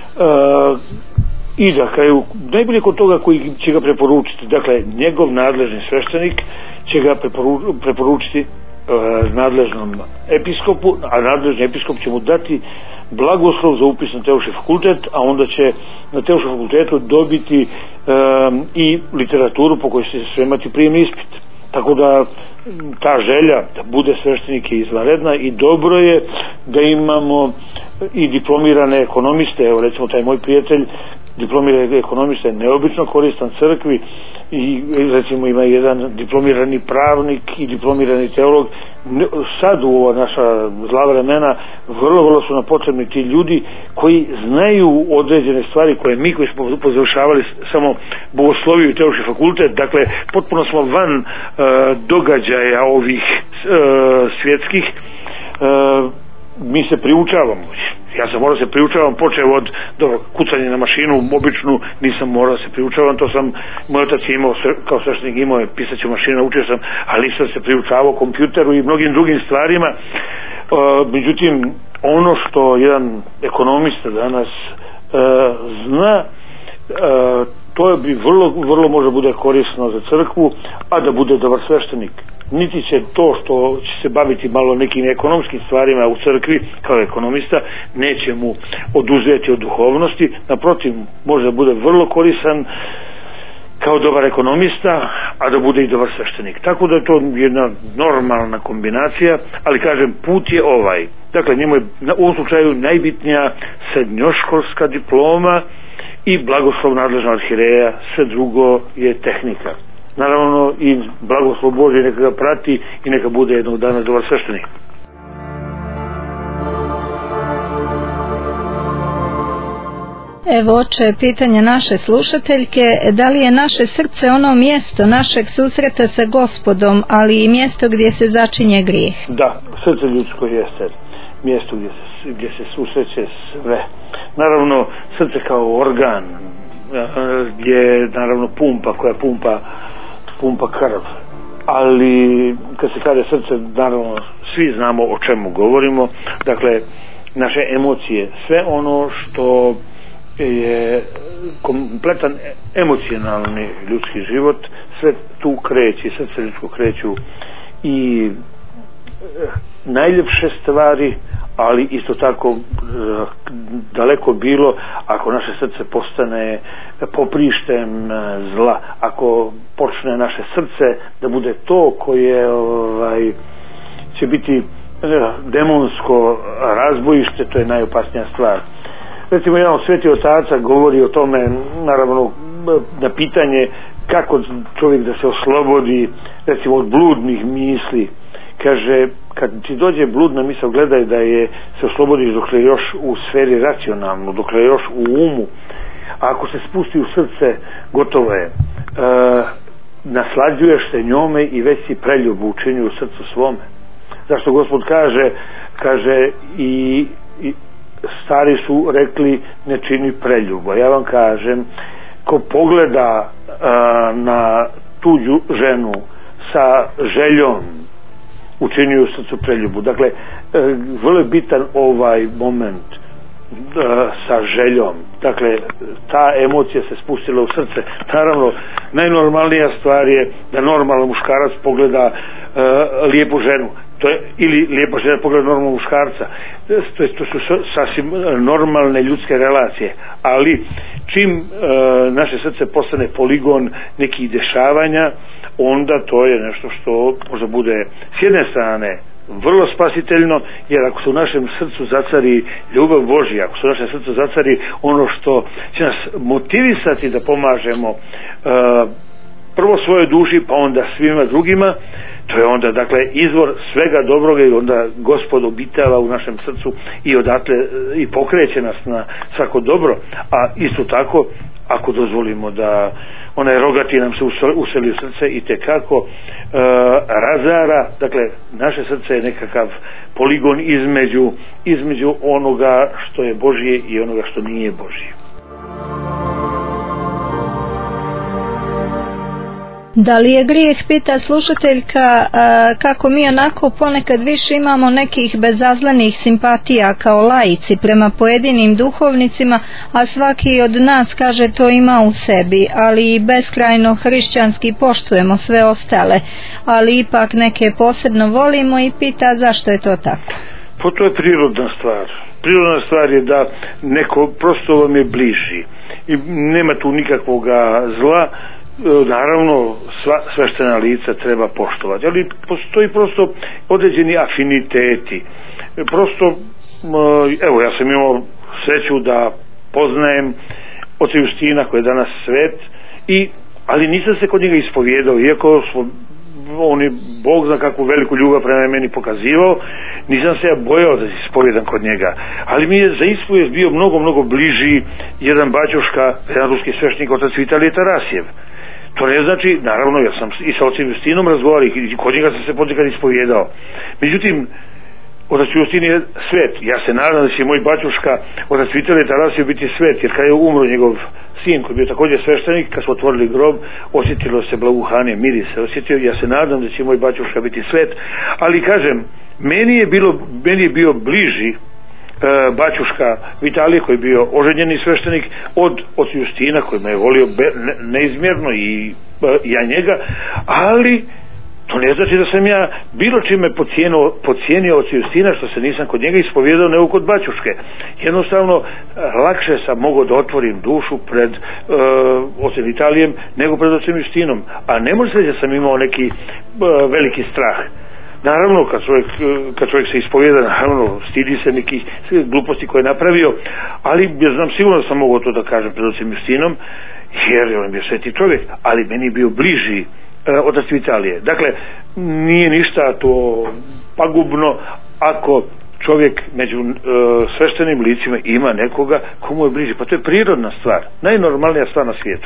i da kraju najbolje kod toga koji će ga preporučiti, dakle njegov nadležni sveštenik će ga preporučiti nadležnom episkopu, a nadležni episkop će mu dati blagoslov za upis na teološki fakultet, a onda će na teološkom fakultetu dobiti i literaturu po kojoj će se spremati prijemni ispit. Tako da ta želja da bude sveštenik je izvanredna i dobro je da imamo i diplomirane ekonomiste. Evo recimo taj moj prijatelj diplomirani ekonomista je neobično koristan crkvi, i recimo ima jedan diplomirani pravnik i diplomirani teolog sad u ova naša zla vremena vrlo su nam potrebni ti ljudi koji znaju određene stvari koje mi koji smo završavali samo bogosloviju i teološki fakultet, dakle potpuno smo van događaja ovih svjetskih, mi se priučavamo. Ja sam morao se priučavam, počeo od kucanje na mašinu običnu, nisam morao se priučavam, to sam, moj otac je imao, kao sveštenik imao je pisaću mašinu, učio sam, ali nisam se priučavao kompjuteru i mnogim drugim stvarima. Međutim, ono što jedan ekonomista danas zna, to bi vrlo može bude korisno za crkvu, a da bude dobar sveštenik. Niti će to što će se baviti malo nekim ekonomskim stvarima u crkvi kao ekonomista neće mu oduzeti od duhovnosti, naprotiv može da bude vrlo koristan kao dobar ekonomista, a da bude i dobar sveštenik. Tako da je to jedna normalna kombinacija, ali kažem, put je ovaj. Dakle, njemu je u ovom slučaju najbitnija srednjoškolska diploma i blagoslov nadležnog arhijereja, sve drugo je tehnika. Naravno i blagoslov Božji neka ga prati i neka bude jednog dana dobar sveštenik. Evo, oče, pitanje naše slušateljke, da li je naše srce ono mjesto našeg susreta sa Gospodom, ali i mjesto gdje se začinje grijeh? Da, srce ljudsko jeste mjesto gdje se susreće sve. Naravno, srce kao organ je naravno pumpa koja pumpa krv, ali kad se kaže srce, naravno svi znamo o čemu govorimo. Dakle, naše emocije, sve ono što je kompletan emocionalni ljudski život, sve tu kreće, srce ljudsko kreću i najljepše stvari, ali isto tako daleko bilo ako naše srce postane poprištem zla, ako počne naše srce da bude to koje će biti demonsko razbojište, to je najopasnija stvar. Recimo, jedan od svetih otaca govori o tome, naravno na pitanje kako čovjek da se oslobodi recimo od bludnih misli. Kaže, kad ti dođe bludna misao, gledaj da je se oslobodiš dok je još u sferi racionalno, dok je još u umu. A ako se spusti u srce, gotovo je. Naslađuješ se njome i već si preljub učinio u srcu svome. Zašto Gospod kaže i stari su rekli ne čini preljuba. Ja vam kažem, ko pogleda na tuđu ženu sa željom, učinio u srcu preljubu. Dakle, vrlo je bitan ovaj moment sa željom. Dakle, ta emocija se spustila u srce. Naravno, najnormalnija stvar je da normalan muškarac pogleda lijepu ženu. To je, ili lijepa žena pogleda normalnog muškarca. To su sasvim normalne ljudske relacije. Ali čim naše srce postane poligon nekih dešavanja, onda to je nešto što možda bude s jedne strane vrlo spasiteljno, jer ako se u našem srcu zacari ljubav Božja, ako se u našem srcu zacari ono što će nas motivisati da pomažemo prvo svojoj duši, pa onda svima drugima, to je onda dakle izvor svega dobroga i onda Gospod obitava u našem srcu i odatle i pokreće nas na svako dobro. A isto tako, ako dozvolimo da onaj rogati nam se useli u srce i tekako razara, dakle naše srce je nekakav poligon između onoga što je Božje i onoga što nije Božje. Da li je grijeh, pita slušateljka, kako mi onako ponekad više imamo nekih bezazlenih simpatija kao laici prema pojedinim duhovnicima, a svaki od nas kaže to ima u sebi, ali i beskrajno hrišćanski poštujemo sve ostale, ali ipak neke posebno volimo i pita zašto je to tako. Pa to je prirodna stvar. Prirodna stvar je da neko prosto vam je bliži i nema tu nikakvoga zla. Naravno, sveštena lica treba poštovati, ali postoji prosto određeni afiniteti. Prosto, evo, ja sam imao sreću da poznajem oca Justina koji je danas svet, ali nisam se kod njega ispovijedao, iako smo on je Bog zna kakvu veliku ljubav prema meni pokazivao, nisam se ja bojao da se ispovjedam kod njega, ali mi je za ispovijest bio mnogo bliži jedan baćuška, jedan ruski sveštenik, otac Vitalije Tarasijev. To ne znači, naravno, ja sam i sa ocem Justinom razgovarao i kod njega sam se ponekad ispovjedao. Međutim, otac Justin je svet. Ja se nadam da će moj baćuška, otac Vitalije Tarasijev, biti svet, jer kad je umro njegov sin, koji je bio također sveštenik, kad smo otvorili grob, osjetilo se blaguhanje, miris se osjetio. Ja se nadam da će moj baćuška biti svet, ali kažem, meni je bio bliži baćuška Vitalije, koji je bio oženjeni sveštenik, od oca Justina, koji me je volio neizmjerno i ja njega, ali to ne znači da sam ja bilo čime podcijenio oca Justina što se nisam kod njega ispovjedao nego kod baćuške. Jednostavno lakše sam mogao da otvorim dušu pred ocem Vitalijem nego pred ocem Justinom, a ne može se da sam imao neki veliki strah. Naravno, kad čovjek se ispovjeda, naravno, stidi se neki gluposti koje je napravio, ali ja znam sigurno da sam mogao to da kažem pred ocem Justinom, jer on je bio sveti čovjek, ali meni je bio bliži otac Vitalije. Dakle, nije ništa to pagubno ako čovjek među sveštenim licima ima nekoga komu je bliži. Pa to je prirodna stvar, najnormalnija stvar na svijetu.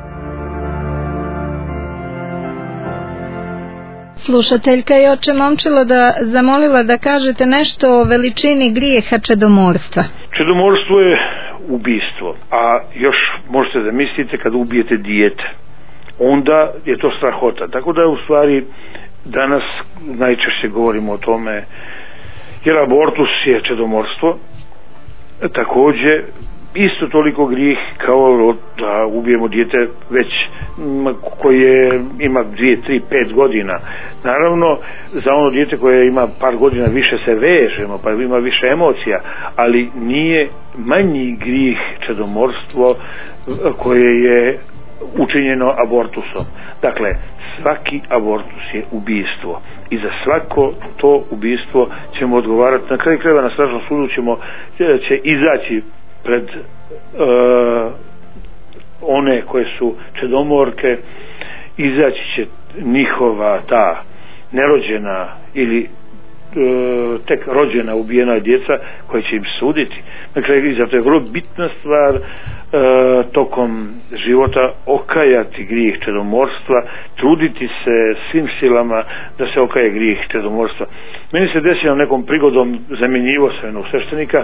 Slušateljka je oče Momčilo zamolila da kažete nešto o veličini grijeha čedomorstva. Čedomorstvo je ubistvo, a još možete da mislite kad ubijete dijete, onda je to strahota. Tako da u stvari danas najčešće govorimo o tome, jer abortus je čedomorstvo, također isto toliko grijeh kao da ubijemo dijete već koje ima 2, 3, 5 godina. Naravno, za ono dijete koje ima par godina više se vežemo, pa ima više emocija, ali nije manji grijeh čedomorstvo koje je učinjeno abortusom. Dakle, svaki abortus je ubistvo i za svako to ubistvo ćemo odgovarati. Na kraju krajeva na stražnom sudu će izaći pred one koje su čedomorke, izaći će njihova ta nerođena ili tek rođena ubijena djeca koja će im suditi. Dakle, zato je vrlo bitna stvar tokom života okajati grijeh čedomorstva, truditi se svim silama da se okaje grijeh čedomorstva. Meni se desilo nekom prigodom, zamjenjivo sam jednog sveštenika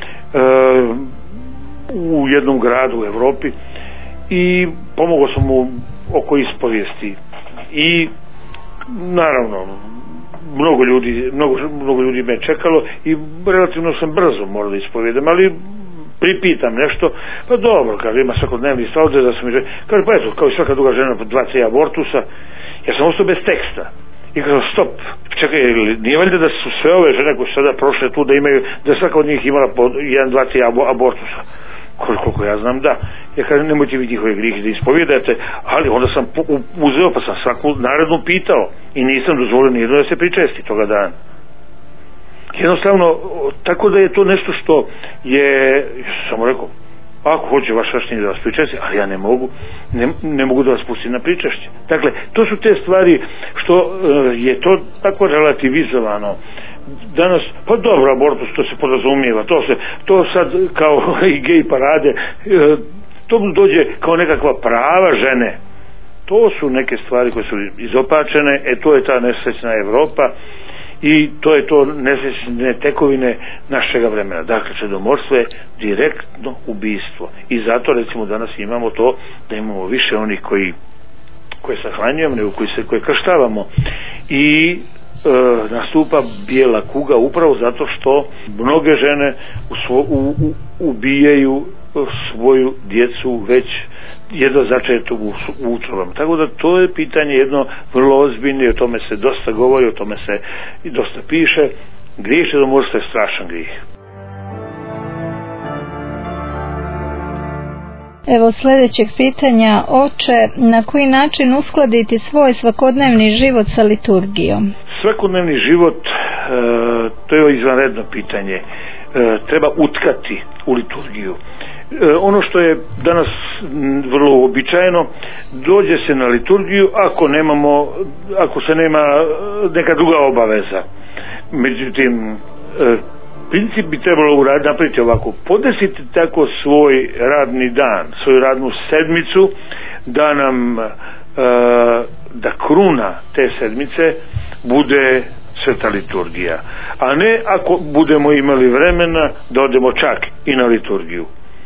u jednom gradu u Europi i pomogao sam mu oko ispovijesti i naravno mnogo ljudi me čekalo i relativno sam brzo morao da ispovijedam, ali pripitam nešto, pa dobro, kaže, ima svakodnevni stavde da sam mi kaže, pa eto, kao i svaka druga žena 2-3 abortusa, ja sam ostao bez teksta i kaže, stop, čekaj, nije valjda da su sve ove žene koje su sada prošle tu da imaju, da svaka od njih imala po 1-2-3 abortusa? Koliko ja znam, da. Ja kažem, nemojte vi njihove grijehe da ispovijedate, ali onda sam uzeo pa sam svaku narednu pitao i nisam dozvolio nijedno da se pričesti toga dana. Jednostavno, tako da je to nešto što je, samo rekao, ako hoće vaš sveštenik da vas pričesti, ali ja ne mogu da vas pustim na pričešće. Dakle, to su te stvari što je to tako relativizovano danas. Pa dobro, abortus, to se podrazumijeva, to sad kao i gej parade, to dođe kao nekakva prava žene. To su neke stvari koje su izopačene, to je ta nesrećna Evropa i to je to nesrećne tekovine našega vremena. Dakle, čedomorstvo je direktno ubistvo i zato recimo danas imamo to da imamo više onih koje sahranjujemo nego koje krštavamo i nastupa bijela kuga upravo zato što mnoge žene ubijaju svoju djecu već jedno začetu u utrobama. Tako da to je pitanje jedno vrlo ozbiljno, o tome se dosta govori, o tome se i dosta piše. Grijeh čedomorstva je strašan grijeh. Evo sljedećeg pitanja, oče, na koji način uskladiti svoj svakodnevni život sa liturgijom? Svakodnevni život, to je izvanredno pitanje. Treba utkati u liturgiju. Ono što je danas vrlo uobičajeno, dođe se na liturgiju ako se nema neka druga obaveza. Međutim, princip bi trebalo napraviti ovako: podesiti tako svoj radni dan, svoju radnu sedmicu, da nam da kruna te sedmice bude sveta liturgija, a ne ako budemo imali vremena da odemo čak i na liturgiju.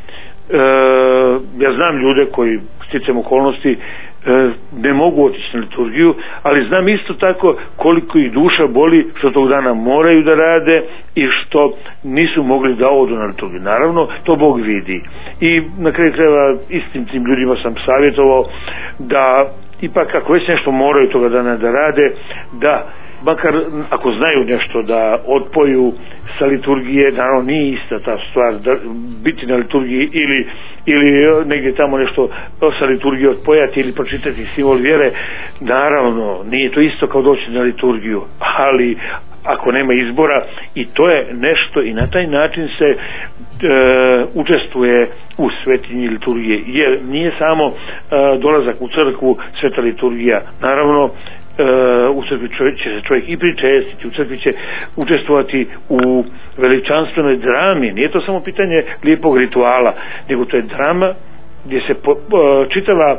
Ja znam ljude koji sticajem okolnosti ne mogu otići na liturgiju, ali znam isto tako koliko ih duša boli što tog dana moraju da rade i što nisu mogli da odu na liturgiju. Naravno, to Bog vidi. I na kraju krajeva istim tim ljudima sam savjetovao da ipak ako već nešto moraju toga dana da rade, da makar ako znaju nešto da odpoju sa liturgije, naravno nije ista ta stvar da biti na liturgiji ili negdje tamo nešto sa liturgije odpojati ili pročitati simbol vjere, naravno nije to isto kao doći na liturgiju, ali ako nema izbora, i to je nešto, i na taj način se učestvuje u svetinji liturgije, jer nije samo dolazak u crkvu sveta liturgija. Naravno, u crkvi će se čovjek i pričestiti, u crkvi će učestvovati u veličanstvenoj drami. Nije to samo pitanje lijepog rituala, nego to je drama gdje se čitava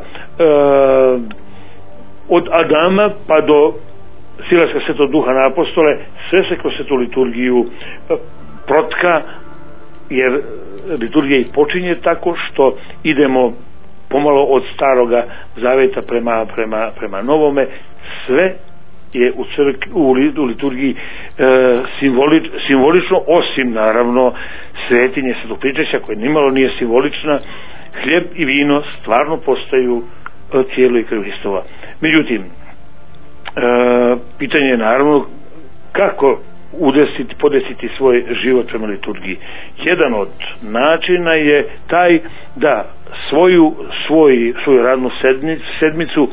od Adama pa do silaska Svetog Duha na apostole, sve se kroz svetu liturgiju protka, jer liturgija i počinje tako što idemo pomalo od staroga zaveta prema novome. Sve je u liturgiji simbolično, osim naravno svetinje Svetog pričešća koje nimalo nije simbolična. Hljeb i vino stvarno postaju tijelo i krv Hristova. Međutim, pitanje je naravno kako podesiti svoj život prema liturgiji. Jedan od načina je taj da svoju radnu sedmicu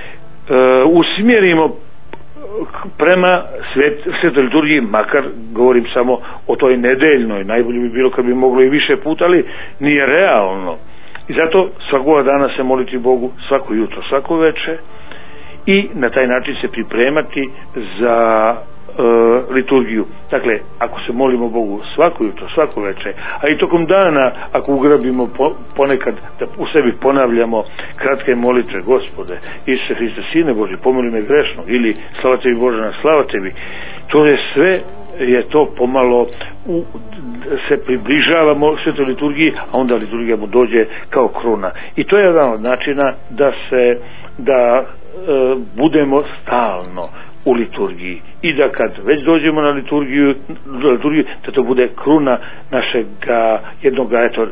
usmjerimo prema svetoj liturgiji, makar govorim samo o toj nedeljnoj, najbolje bi bilo kad bi moglo i više puta, ali nije realno. I zato svakoga dana se moliti Bogu, svako jutro, svako veče, i na taj način se pripremati za liturgiju. Dakle, ako se molimo Bogu svako jutro, svako veče, a i tokom dana ako ugrabimo ponekad da u sebi ponavljamo kratke molitve: Gospode, Isuse Hriste, Sine Boži, pomoli me grešnog, ili slava tebi Božana, slava tebi, to je sve, je to pomalo se približavamo svetoj liturgiji, a onda liturgija mu dođe kao kruna. I to je jedan od načina da budemo stalno u liturgiji i da kad već dođemo na liturgiju da to bude kruna našeg jednoga, eto,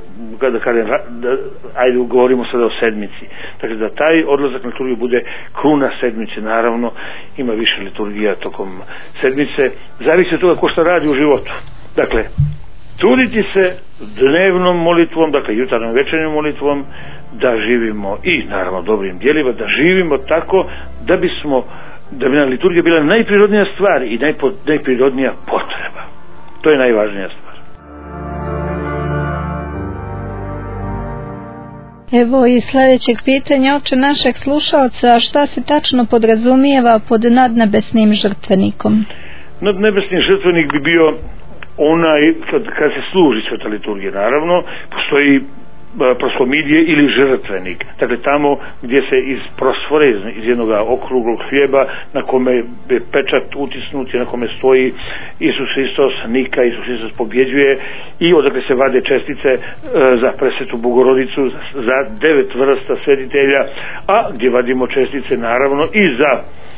ajde govorimo sada o sedmici, dakle da taj odlazak na liturgiju bude kruna sedmice. Naravno ima više liturgija tokom sedmice, zavisi od toga ko šta radi u životu. Dakle, truditi se dnevnom molitvom, dakle jutarnjom, večernjom molitvom, da živimo, i naravno dobrim djelima, da živimo tako da bi nam liturgija bila najprirodnija stvar i najprirodnija potreba. To je najvažnija stvar. Evo i sljedećeg pitanja oče našeg slušalca: šta se tačno podrazumijeva pod nadnebesnim žrtvenikom? Nadnebesni žrtvenik bi bio onaj kad se služi sveta liturgija. Naravno, postoji proslomidije ili žrtvenik, dakle tamo gdje se iz prosfore, iz jednog okruglog hljeba na kome je pečat utisnut i na kome stoji Isus Hristos nika, Isus Hristos pobjeđuje, i odakle se vade čestice za presvetu Bogorodicu, za 9 vrsta svetitelja, a gdje vadimo čestice naravno i za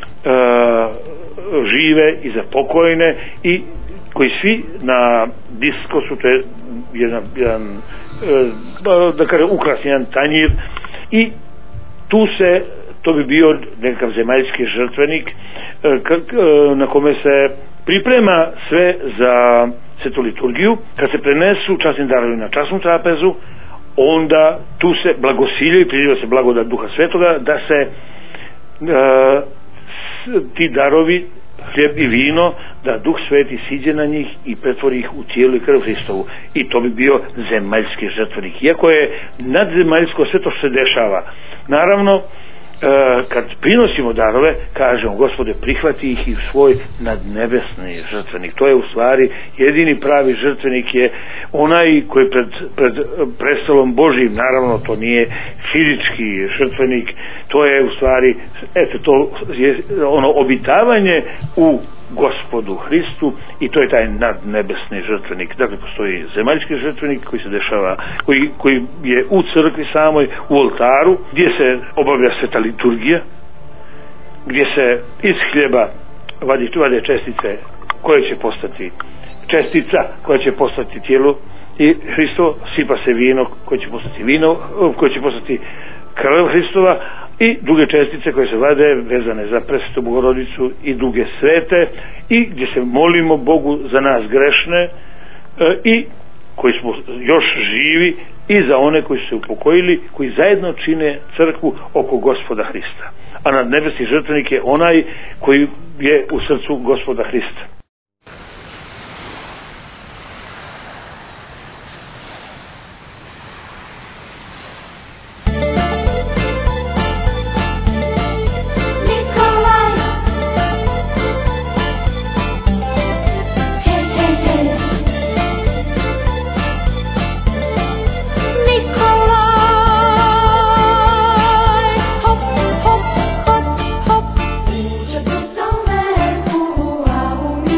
žive i za pokojne, i koji svi na diskosu, to je jedan da kažem ukrasni jedan tanjir, i to bi bio nekakav zemaljski žrtvenik na kome se priprema sve za svetu liturgiju. Kad se prenesu časni darovi na časnu trapezu, onda tu se blagosiljaju, priziva se blagodat Duha Svetoga da se ti darovi hljeb i vino, da Duh Sveti siđe na njih i pretvori ih u tijelo i krv Hristovu. I to bi bio zemaljski žrtvenik. Iako je nadzemaljsko sve to što se dešava. Naravno, kad prinosimo darove, kažemo, Gospode, prihvati ih i u svoj nadnebesni žrtvenik. To je u stvari jedini pravi žrtvenik, je onaj koji pred prestolom Božijim. Naravno, to nije fizički žrtvenik, to je u stvari, to je ono obitavanje u Gospodu Hristu, i to je taj nadnebesni žrtvenik. Dakle, postoji zemaljski žrtvenik koji se dešava, koji je u crkvi samoj, u oltaru, gdje se obavlja sveta liturgija, gdje se iz hljeba vade čestice koje će postati čestica, koja će postati tijelo i Hristo, sipa se vino koje će postati vino, koje će postati krv Hristova, i druge čestice koje se vade vezane za Presvetu Bogorodicu i druge svete, i gdje se molimo Bogu za nas grešne i koji smo još živi, i za one koji su se upokojili, koji zajedno čine crkvu oko Gospoda Hrista. A nadnebesni žrtvenik je onaj koji je u srcu Gospoda Hrista. Uče po tome,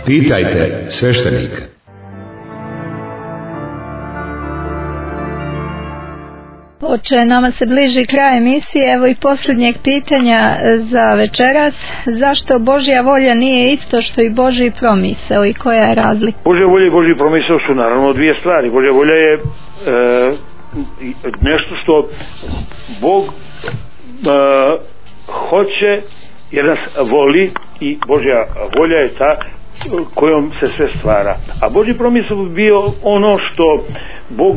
Pitajte sveštenika. Oče, nama se bliži kraj emisije, evo i posljednjeg pitanja za večeras. Zašto Božja volja nije isto što i Božji promisao i koja je razlika? Božja volja i Božji promisao su naravno dvije stvari. Božja volja je nešto što Bog hoće jer nas voli i Božja volja je ta kojom se sve stvara. A Božji promisao bi bio ono što Bog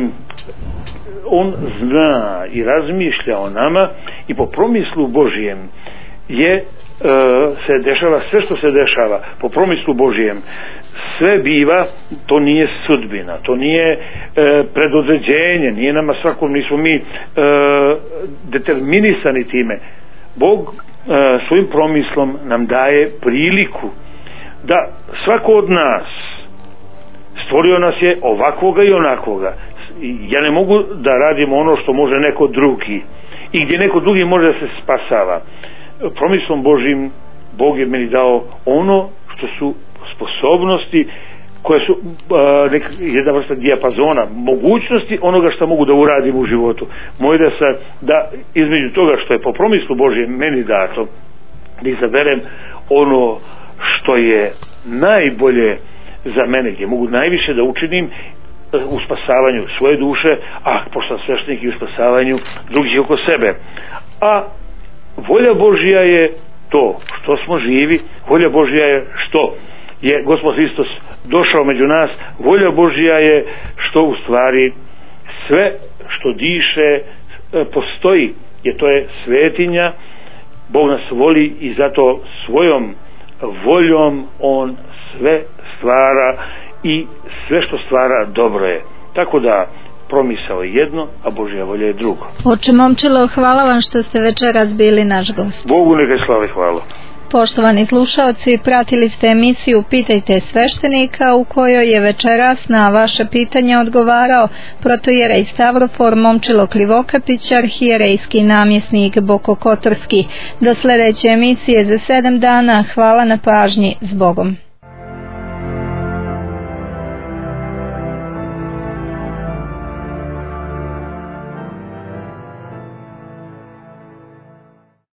on zna i razmišlja o nama i po promislu Božjem je se dešava sve što se dešava po promislu Božjem. Sve biva, to nije sudbina, to nije predodređenje, nije nama svakom, nismo mi determinisani time. Bog svojim promislom nam daje priliku da svako od nas, stvorio nas je ovakvoga i onakvoga. Ja ne mogu da radim ono što može neko drugi i gdje neko drugi može da se spasava. Promislom Božim Bog je meni dao ono što su sposobnosti koje su jedna vrsta dijapazona mogućnosti onoga što mogu da uradim u životu. Moje da između toga što je po promislu Božjem meni dato, da izaberem ono što je najbolje za mene, gdje mogu najviše da učinim u spasavanju svoje duše, a pošto sam sveštenik i u spasavanju drugih oko sebe. A volja Božja je to što smo živi, volja Božja je što je Gospod Hristos došao među nas, volja Božja je što u stvari sve što diše postoji, jer to je svetinja. Bog nas voli i zato svojom voljom on sve stvara i sve što stvara dobro je. Tako da promisao je jedno, a Božja volja je drugo. Oče Momčilo, hvala vam što ste večeras bili naš gost. Bogu neka slava i hvala. Poštovani slušaoci, pratili ste emisiju Pitajte sveštenika u kojoj je večeras na vaše pitanje odgovarao protoijerej Stavrofor Momčilo Krivokapić, arhijerejski namjesnik Bokokotorski. Do sljedeće emisije za 7 dana. Hvala na pažnji. S Bogom.